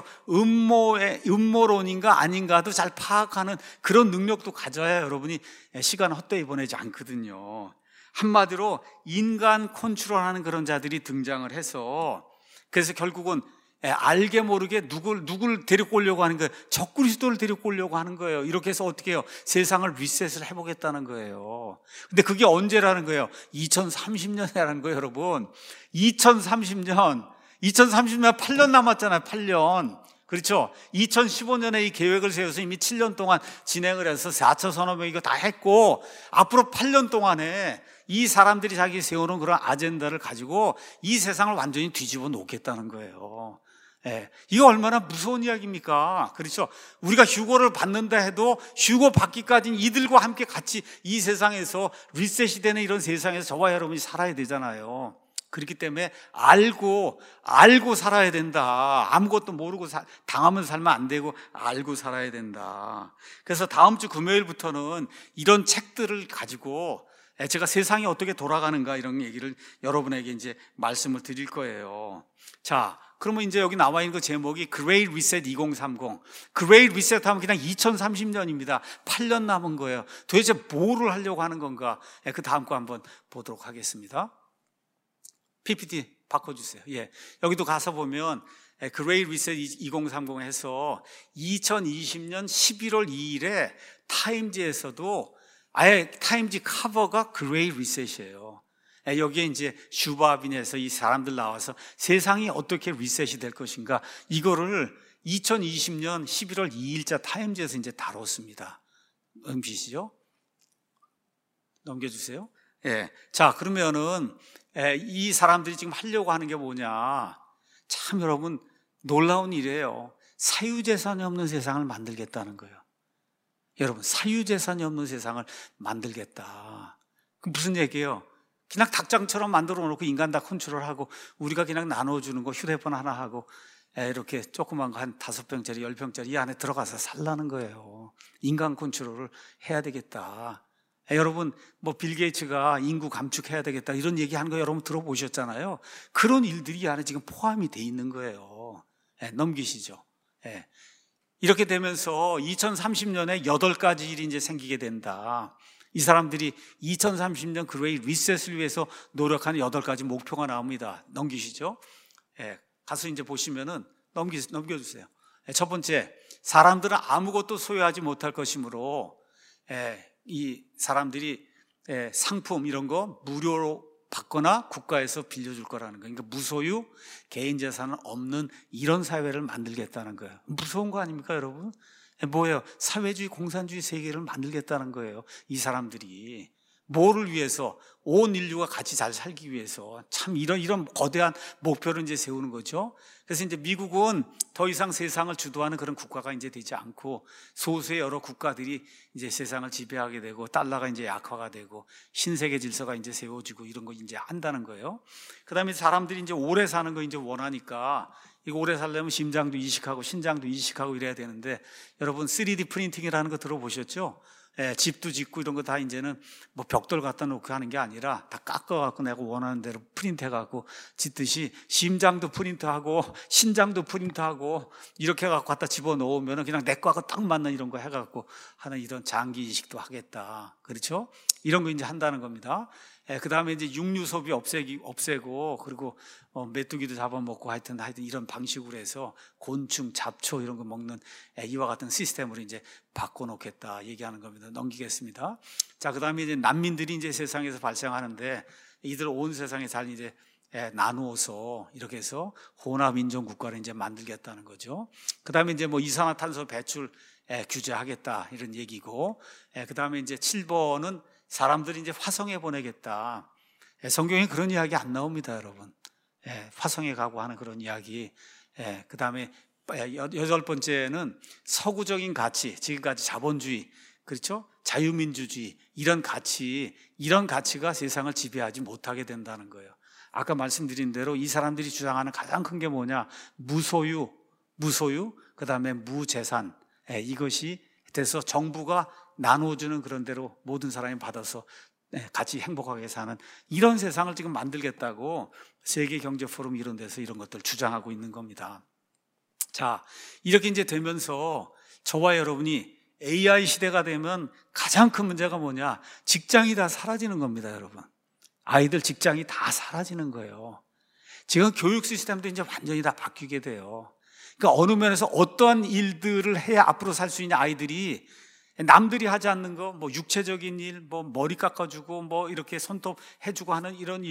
음모론인가 아닌가도 잘 파악하는 그런 능력도 가져야 여러분이 시간 헛되이 보내지 않거든요. 한마디로 인간 컨트롤하는 그런 자들이 등장을 해서 그래서 결국은 알게 모르게 누굴 데리고 오려고 하는 거예요. 적그리스도를 데리고 오려고 하는 거예요. 이렇게 해서 어떻게 해요? 세상을 리셋을 해보겠다는 거예요. 근데 그게 언제라는 거예요? 2030년이라는 거예요, 여러분. 2030년 8년 남았잖아요. 8년. 그렇죠? 2015년에 이 계획을 세워서 이미 7년 동안 진행을 해서 4차 산업혁명 이거 다 했고 앞으로 8년 동안에 이 사람들이 자기 세우는 그런 아젠다를 가지고 이 세상을 완전히 뒤집어 놓겠다는 거예요. 예, 이거 얼마나 무서운 이야기입니까? 그렇죠? 우리가 휴고를 받는다 해도 휴고 받기까지는 이들과 함께 같이 이 세상에서 리셋이 되는 이런 세상에서 저와 여러분이 살아야 되잖아요. 그렇기 때문에 알고 살아야 된다. 아무것도 모르고 당하면 살면 안 되고 알고 살아야 된다. 그래서 다음 주 금요일부터는 이런 책들을 가지고 제가 세상이 어떻게 돌아가는가 이런 얘기를 여러분에게 이제 말씀을 드릴 거예요. 자, 그러면 이제 여기 나와 있는 그 제목이 Great Reset 2030. Great Reset 하면 그냥 2030년입니다. 8년 남은 거예요. 도대체 뭐를 하려고 하는 건가? 그 다음 거 한번 보도록 하겠습니다. PPT 바꿔주세요. 예, 여기도 가서 보면 Great Reset 2030 해서 2020년 11월 2일에 타임지에서도 아예 타임지 커버가 Great Reset이에요. 여기에 이제 슈바빈에서 이 사람들 나와서 세상이 어떻게 리셋이 될 것인가 이거를 2020년 11월 2일자 타임즈에서 이제 다뤘습니다. 넘기시죠? 넘겨주세요. 예. 자, 그러면은 이 사람들이 지금 하려고 하는 게 뭐냐? 참 여러분 놀라운 일이에요. 사유재산이 없는 세상을 만들겠다는 거예요. 여러분 사유재산이 없는 세상을 만들겠다. 그 무슨 얘기예요? 그냥 닭장처럼 만들어 놓고 인간 다 컨트롤하고 우리가 그냥 나눠주는 거 휴대폰 하나 하고 이렇게 조그만 거 한 5평짜리 10평짜리 이 안에 들어가서 살라는 거예요. 인간 컨트롤을 해야 되겠다. 여러분 뭐 빌 게이츠가 인구 감축해야 되겠다 이런 얘기하는 거 여러분 들어보셨잖아요. 그런 일들이 이 안에 지금 포함이 돼 있는 거예요. 넘기시죠. 이렇게 되면서 2030년에 8가지 일이 이제 생기게 된다. 이 사람들이 2030년 그레이트 리셋을 위해서 노력하는 8가지 목표가 나옵니다. 넘기시죠? 가서 이제 보시면은 넘겨주세요. 첫 번째, 사람들은 아무것도 소유하지 못할 것이므로 이 사람들이 상품 이런 거 무료로 받거나 국가에서 빌려줄 거라는 거예요. 그러니까 무소유, 개인 재산은 없는 이런 사회를 만들겠다는 거예요. 무서운 거 아닙니까, 여러분? 뭐예요? 사회주의, 공산주의 세계를 만들겠다는 거예요. 이 사람들이 뭐를 위해서? 온 인류가 같이 잘 살기 위해서 참 이런 거대한 목표를 이제 세우는 거죠. 그래서 이제 미국은 더 이상 세상을 주도하는 그런 국가가 이제 되지 않고 소수의 여러 국가들이 이제 세상을 지배하게 되고 달러가 이제 약화가 되고 신세계 질서가 이제 세워지고 이런 거 이제 한다는 거예요. 그다음에 사람들이 이제 오래 사는 거 이제 원하니까 이거 오래 살려면 심장도 이식하고 신장도 이식하고 이래야 되는데 여러분 3D 프린팅이라는 거 들어보셨죠? 집도 짓고 이런 거 다 이제는 뭐 벽돌 갖다 놓고 하는 게 아니라 다 깎아갖고 내가 원하는 대로 프린트해갖고 짓듯이 심장도 프린트하고 신장도 프린트하고 이렇게 해갖고 갖다 집어넣으면 그냥 내 거하고 딱 맞는 이런 거 해갖고 하는 이런 장기 이식도 하겠다. 그렇죠? 이런 거 이제 한다는 겁니다. 그 다음에 이제 육류 소비 없애고 그리고 메뚜기도 잡아먹고 하여튼 이런 방식으로 해서 곤충, 잡초 이런 거 먹는 이와 같은 시스템으로 이제 바꿔놓겠다 얘기하는 겁니다. 넘기겠습니다. 자, 그 다음에 이제 난민들이 이제 세상에서 발생하는데 이들 온 세상에 잘 이제 나누어서 이렇게 해서 혼합 인종 국가를 이제 만들겠다는 거죠. 그 다음에 이제 뭐 이산화탄소 배출 규제하겠다 이런 얘기고, 그 다음에 이제 7번은 사람들이 이제 화성에 보내겠다. 성경에 그런 이야기 안 나옵니다, 여러분. 화성에 가고 하는 그런 이야기. 그 다음에 8번째는 서구적인 가치, 지금까지 자본주의, 그렇죠? 자유민주주의, 이런 가치가 세상을 지배하지 못하게 된다는 거예요. 아까 말씀드린 대로 이 사람들이 주장하는 가장 큰 게 뭐냐? 무소유, 그 다음에 무재산. 이것이 돼서 정부가 나눠주는 그런 대로 모든 사람이 받아서 같이 행복하게 사는 이런 세상을 지금 만들겠다고 세계경제포럼 이런 데서 이런 것들 주장하고 있는 겁니다. 자, 이렇게 이제 되면서 저와 여러분이 AI 시대가 되면 가장 큰 문제가 뭐냐? 직장이 다 사라지는 겁니다, 여러분. 아이들 직장이 다 사라지는 거예요. 지금 교육 시스템도 이제 완전히 다 바뀌게 돼요. 그러니까 어느 면에서 어떠한 일들을 해야 앞으로 살 수 있는 아이들이 남들이 하지 않는 거, 뭐 육체적인 일, 뭐 머리 깎아주고, 뭐 이렇게 손톱 해주고 하는 이런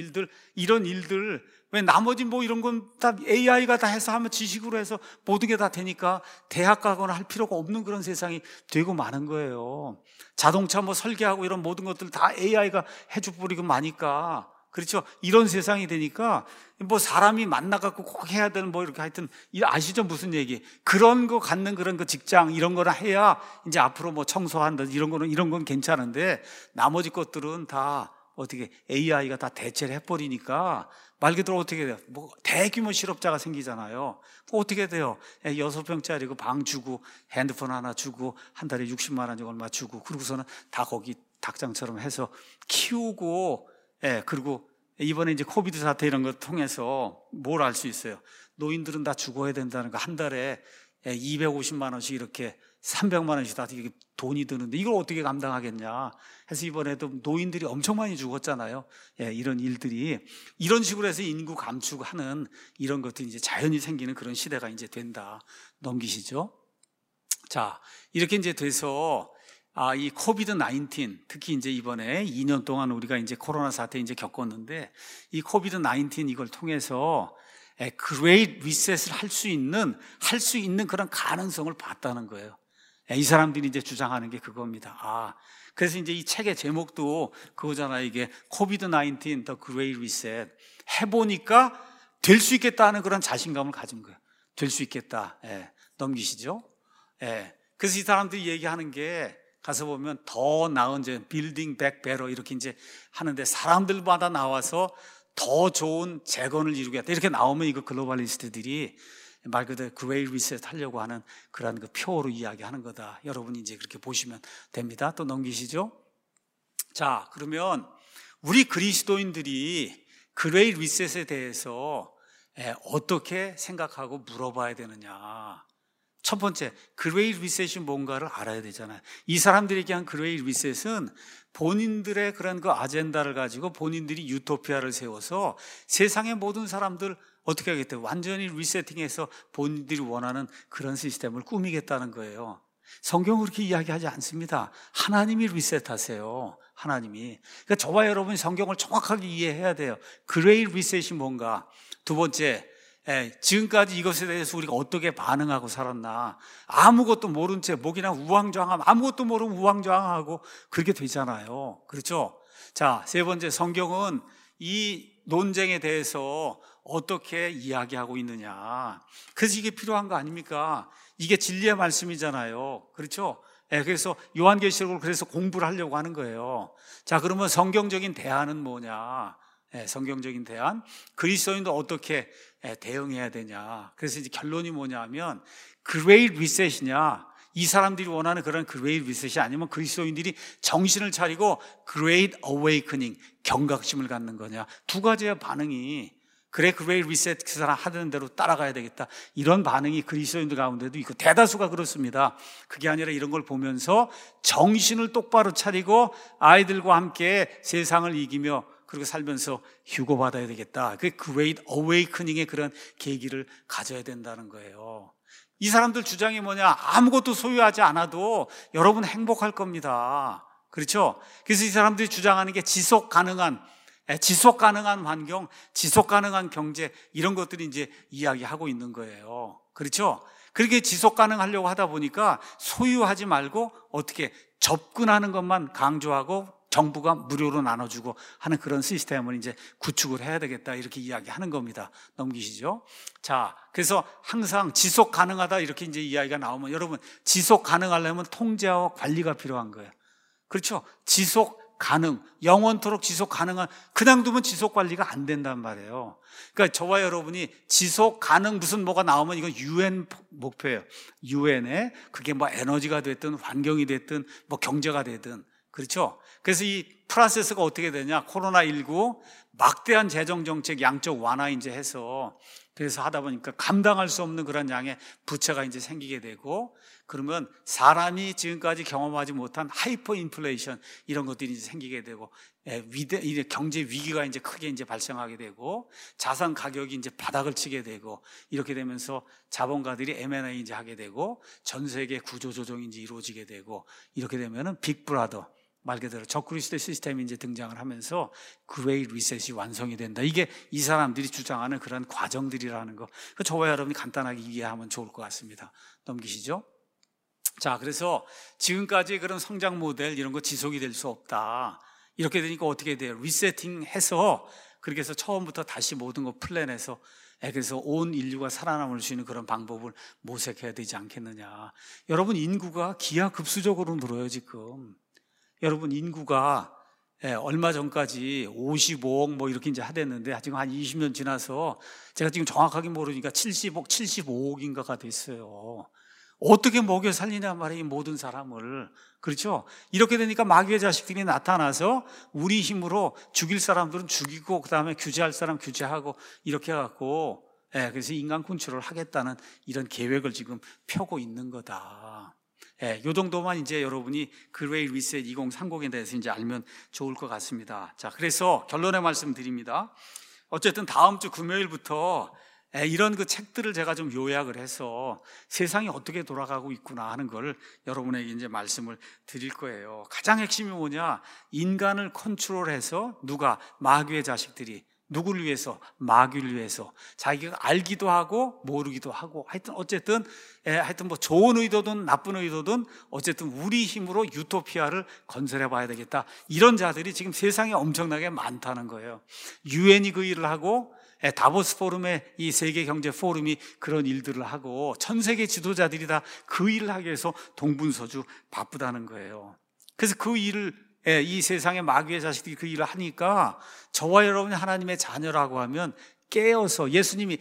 일들, 왜 나머지 뭐 이런 건 다 AI가 다 해서 하면 지식으로 해서 모든 게 다 되니까 대학 가거나 할 필요가 없는 그런 세상이 되고 마는 거예요. 자동차 뭐 설계하고 이런 모든 것들 다 AI가 해줘버리고 마니까, 그렇죠? 이런 세상이 되니까 뭐 사람이 만나갖고 꼭 해야 되는 뭐 이렇게 하여튼 아시죠? 무슨 얘기? 그런 거 갖는 그런 그 직장 이런 거나 해야 이제 앞으로 뭐 청소한다 이런 건 괜찮은데 나머지 것들은 다 어떻게 AI가 다 대체를 해버리니까 말 그대로 어떻게 돼요? 뭐 대규모 실업자가 생기잖아요. 뭐 어떻게 돼요? 6평짜리고 방 주고 핸드폰 하나 주고 한 달에 60만 원 정도 얼마 주고 그러고서는 다 거기 닭장처럼 해서 키우고 그리고 이번에 이제 코비드 사태 이런 거 통해서 뭘 알 수 있어요? 노인들은 다 죽어야 된다는 거. 한 달에 250만 원씩 이렇게 300만 원씩 다 이게 돈이 드는데 이걸 어떻게 감당하겠냐 해서 이번에도 노인들이 엄청 많이 죽었잖아요. 이런 일들이 이런 식으로 해서 인구 감축하는 이런 것들이 이제 자연히 생기는 그런 시대가 이제 된다. 넘기시죠? 자, 이렇게 이제 돼서 이 코비드 19 특히 이제 이번에 2년 동안 우리가 이제 코로나 사태 이제 겪었는데 이 코비드 19 이걸 통해서 그레이트 리셋을 할 수 있는 그런 가능성을 봤다는 거예요. 이 사람들이 이제 주장하는 게 그겁니다. 그래서 이제 이 책의 제목도 그거잖아요. 이게 코비드 19 The Great Reset. 해보니까 될 수 있겠다는 그런 자신감을 가진 거예요. 될 수 있겠다. 넘기시죠? 그래서 이 사람들이 얘기하는 게 가서 보면 더 나은 이제 빌딩 백 베러 이렇게 이제 하는데 사람들마다 나와서 더 좋은 재건을 이루겠다 이렇게 나오면 이거 글로벌리스트들이 말 그대로 그레이트 리셋 하려고 하는 그런 그 표어로 이야기하는 거다. 여러분이 이제 그렇게 보시면 됩니다. 또 넘기시죠. 자, 그러면 우리 그리스도인들이 그레이트 리셋에 대해서 어떻게 생각하고 물어봐야 되느냐. 첫 번째, 그레이트 리셋이 뭔가를 알아야 되잖아요. 이 사람들에게 한 그레이트 리셋은 본인들의 그런 그 아젠다를 가지고 본인들이 유토피아를 세워서 세상의 모든 사람들 어떻게 하겠대요? 완전히 리세팅해서 본인들이 원하는 그런 시스템을 꾸미겠다는 거예요. 성경은 그렇게 이야기하지 않습니다. 하나님이 리셋하세요. 하나님이. 그러니까 저와 여러분이 성경을 정확하게 이해해야 돼요. 그레이트 리셋이 뭔가. 두 번째, 지금까지 이것에 대해서 우리가 어떻게 반응하고 살았나. 아무것도 모른 채 목이나 우왕좌왕하면 아무것도 모르면 우왕좌왕하고 그렇게 되잖아요. 그렇죠? 자, 세 번째, 성경은 이 논쟁에 대해서 어떻게 이야기하고 있느냐. 그래서 이게 필요한 거 아닙니까? 이게 진리의 말씀이잖아요. 그렇죠? 그래서 요한계시록을 그래서 공부를 하려고 하는 거예요. 자, 그러면 성경적인 대안은 뭐냐? 성경적인 대안, 그리스도인도 어떻게 대응해야 되냐. 그래서 이제 결론이 뭐냐면 그레이트 리셋이냐, 이 사람들이 원하는 그런 그레이트 리셋이 아니면 그리스도인들이 정신을 차리고 그레이트 어웨이커닝, 경각심을 갖는 거냐. 두 가지의 반응이. 그래, 그레이트 리셋 그 사람 하는 대로 따라가야 되겠다. 이런 반응이 그리스도인들 가운데도 있고 대다수가 그렇습니다. 그게 아니라 이런 걸 보면서 정신을 똑바로 차리고 아이들과 함께 세상을 이기며 그리고 살면서 휴고받아야 되겠다. 그게 그레이트 어웨이커닝의 그런 계기를 가져야 된다는 거예요. 이 사람들 주장이 뭐냐? 아무것도 소유하지 않아도 여러분 행복할 겁니다. 그렇죠? 그래서 이 사람들이 주장하는 게 지속 가능한 환경, 지속 가능한 경제, 이런 것들이 이제 이야기하고 있는 거예요. 그렇죠? 그렇게 지속 가능하려고 하다 보니까 소유하지 말고 어떻게 접근하는 것만 강조하고 정부가 무료로 나눠주고 하는 그런 시스템을 이제 구축을 해야 되겠다. 이렇게 이야기하는 겁니다. 넘기시죠? 자, 그래서 항상 지속 가능하다 이렇게 이제 이야기가 나오면 여러분, 지속 가능하려면 통제와 관리가 필요한 거예요. 그렇죠? 지속 가능, 영원토록 지속 가능한, 그냥 두면 지속 관리가 안 된단 말이에요. 그러니까 저와 여러분이 지속 가능 무슨 뭐가 나오면 이건 UN 목표예요. UN에 그게 뭐 에너지가 됐든 환경이 됐든 뭐 경제가 되든. 그렇죠? 그래서 이 프로세스가 어떻게 되냐? 코로나19 막대한 재정 정책 양적 완화 이제 해서 그래서 하다 보니까 감당할 수 없는 그런 양의 부채가 이제 생기게 되고, 그러면 사람이 지금까지 경험하지 못한 하이퍼 인플레이션 이런 것들이 이제 생기게 되고, 경제 위기가 이제 크게 이제 발생하게 되고, 자산 가격이 이제 바닥을 치게 되고, 이렇게 되면서 자본가들이 M&A 이제 하게 되고, 전 세계 구조 조정이 이제 이루어지게 되고, 이렇게 되면은 빅브라더, 말 그대로 적그리스도 시스템이 이제 등장을 하면서 그레이 리셋이 완성이 된다. 이게 이 사람들이 주장하는 그런 과정들이라는 거. 저와 여러분이 간단하게 이해하면 좋을 것 같습니다. 넘기시죠. 자, 그래서 지금까지 그런 성장 모델 이런 거 지속이 될 수 없다. 이렇게 되니까 어떻게 돼요? 리세팅해서 그렇게 해서 처음부터 다시 모든 거 플랜해서 그래서 온 인류가 살아남을 수 있는 그런 방법을 모색해야 되지 않겠느냐. 여러분, 인구가 기하급수적으로 늘어요 지금. 여러분, 인구가 얼마 전까지 55억 뭐 이렇게 이제 하댔는데 지금 한 20년 지나서 제가 지금 정확하게 모르니까 70억, 75억인가가 됐어요. 어떻게 먹여 살리냐 말이에요, 이 모든 사람을. 그렇죠? 이렇게 되니까 마귀의 자식들이 나타나서 우리 힘으로 죽일 사람들은 죽이고, 그 다음에 규제할 사람 규제하고, 이렇게 해갖고 그래서 인간 컨트롤을 하겠다는 이런 계획을 지금 펴고 있는 거다. 요 정도만 이제 여러분이 그레이 리셋 2030에 대해서 이제 알면 좋을 것 같습니다. 자, 그래서 결론의 말씀 드립니다. 어쨌든 다음 주 금요일부터 이런 그 책들을 제가 좀 요약을 해서 세상이 어떻게 돌아가고 있구나 하는 걸 여러분에게 이제 말씀을 드릴 거예요. 가장 핵심이 뭐냐? 인간을 컨트롤해서 누가? 마귀의 자식들이 누구를 위해서? 마귀를 위해서. 자기가 알기도 하고 모르기도 하고, 어쨌든 뭐 좋은 의도든 나쁜 의도든 어쨌든 우리 힘으로 유토피아를 건설해 봐야 되겠다. 이런 자들이 지금 세상에 엄청나게 많다는 거예요. 유엔이 그 일을 하고, 다보스 포럼의 이 세계 경제 포럼이 그런 일들을 하고, 전 세계 지도자들이 다 그 일을 하기 위해서 동분서주 바쁘다는 거예요. 그래서 그 일을 이 세상의 마귀의 자식들이 그 일을 하니까 저와 여러분이 하나님의 자녀라고 하면 깨어서, 예수님이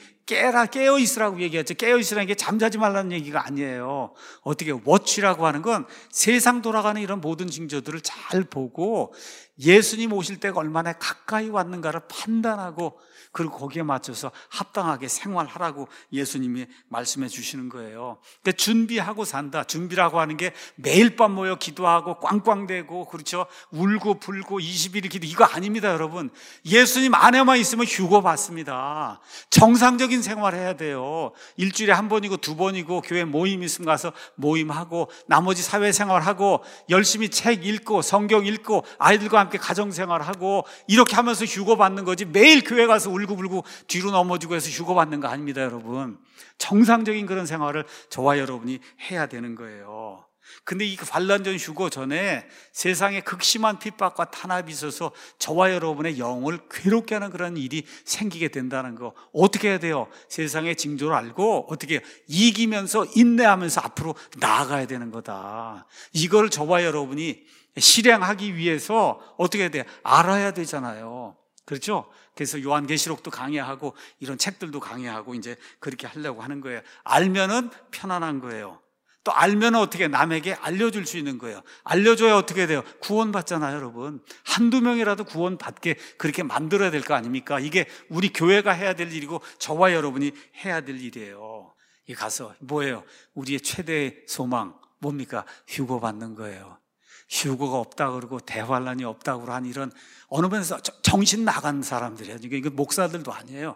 깨어 있으라고 얘기했죠. 깨어 있으라는 게 잠자지 말라는 얘기가 아니에요. 어떻게 워치라고 하는 건 세상 돌아가는 이런 모든 징조들을 잘 보고 예수님 오실 때가 얼마나 가까이 왔는가를 판단하고, 그리고 거기에 맞춰서 합당하게 생활하라고 예수님이 말씀해 주시는 거예요. 근데 준비하고 산다. 준비라고 하는 게 매일 밤 모여 기도하고 꽝꽝대고, 그렇죠? 울고 불고 20일 기도, 이거 아닙니다, 여러분. 예수님 안에만 있으면 휴고 받습니다. 정상적인 생활해야 돼요. 일주일에 한 번이고 두 번이고 교회 모임 있으면 가서 모임하고, 나머지 사회생활하고, 열심히 책 읽고 성경 읽고 아이들과 함께 가정생활하고, 이렇게 하면서 휴고 받는 거지 매일 교회 가서 울고불고 뒤로 넘어지고 해서 휴고 받는 거 아닙니다, 여러분. 정상적인 그런 생활을 저와 여러분이 해야 되는 거예요. 근데 이 환란전 휴고 전에 세상에 극심한 핍박과 탄압이 있어서 저와 여러분의 영을 괴롭게 하는 그런 일이 생기게 된다는 거, 어떻게 해야 돼요? 세상의 징조를 알고 어떻게 이기면서 인내하면서 앞으로 나아가야 되는 거다. 이걸 저와 여러분이 실행하기 위해서 어떻게 해야 돼요? 알아야 되잖아요. 그렇죠? 그래서 요한계시록도 강의하고 이런 책들도 강의하고 이제 그렇게 하려고 하는 거예요. 알면은 편안한 거예요. 또 알면 어떻게 남에게 알려줄 수 있는 거예요. 알려줘야 어떻게 돼요? 구원받잖아요, 여러분. 한두 명이라도 구원받게 그렇게 만들어야 될 거 아닙니까? 이게 우리 교회가 해야 될 일이고 저와 여러분이 해야 될 일이에요. 이 가서 뭐예요? 우리의 최대 소망 뭡니까? 휴고 받는 거예요. 휴고가 없다 그러고 대환란이 없다 그러고 한 이런 어느 면에서 정신 나간 사람들이에요. 이게 목사들도 아니에요.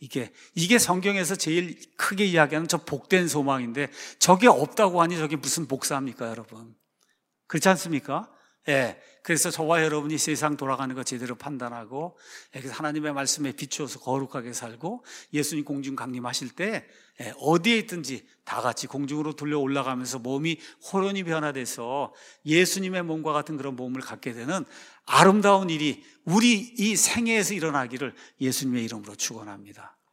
이게 성경에서 제일 크게 이야기하는 저 복된 소망인데, 저게 없다고 하니 저게 무슨 목사입니까, 여러분? 그렇지 않습니까? 그래서 저와 여러분이 세상 돌아가는 거 제대로 판단하고, 그래서 하나님의 말씀에 비추어서 거룩하게 살고, 예수님 공중 강림하실 때 어디에 있든지 다 같이 공중으로 돌려 올라가면서 몸이 호련히 변화돼서 예수님의 몸과 같은 그런 몸을 갖게 되는 아름다운 일이 우리 이 생애에서 일어나기를 예수님의 이름으로 축원합니다.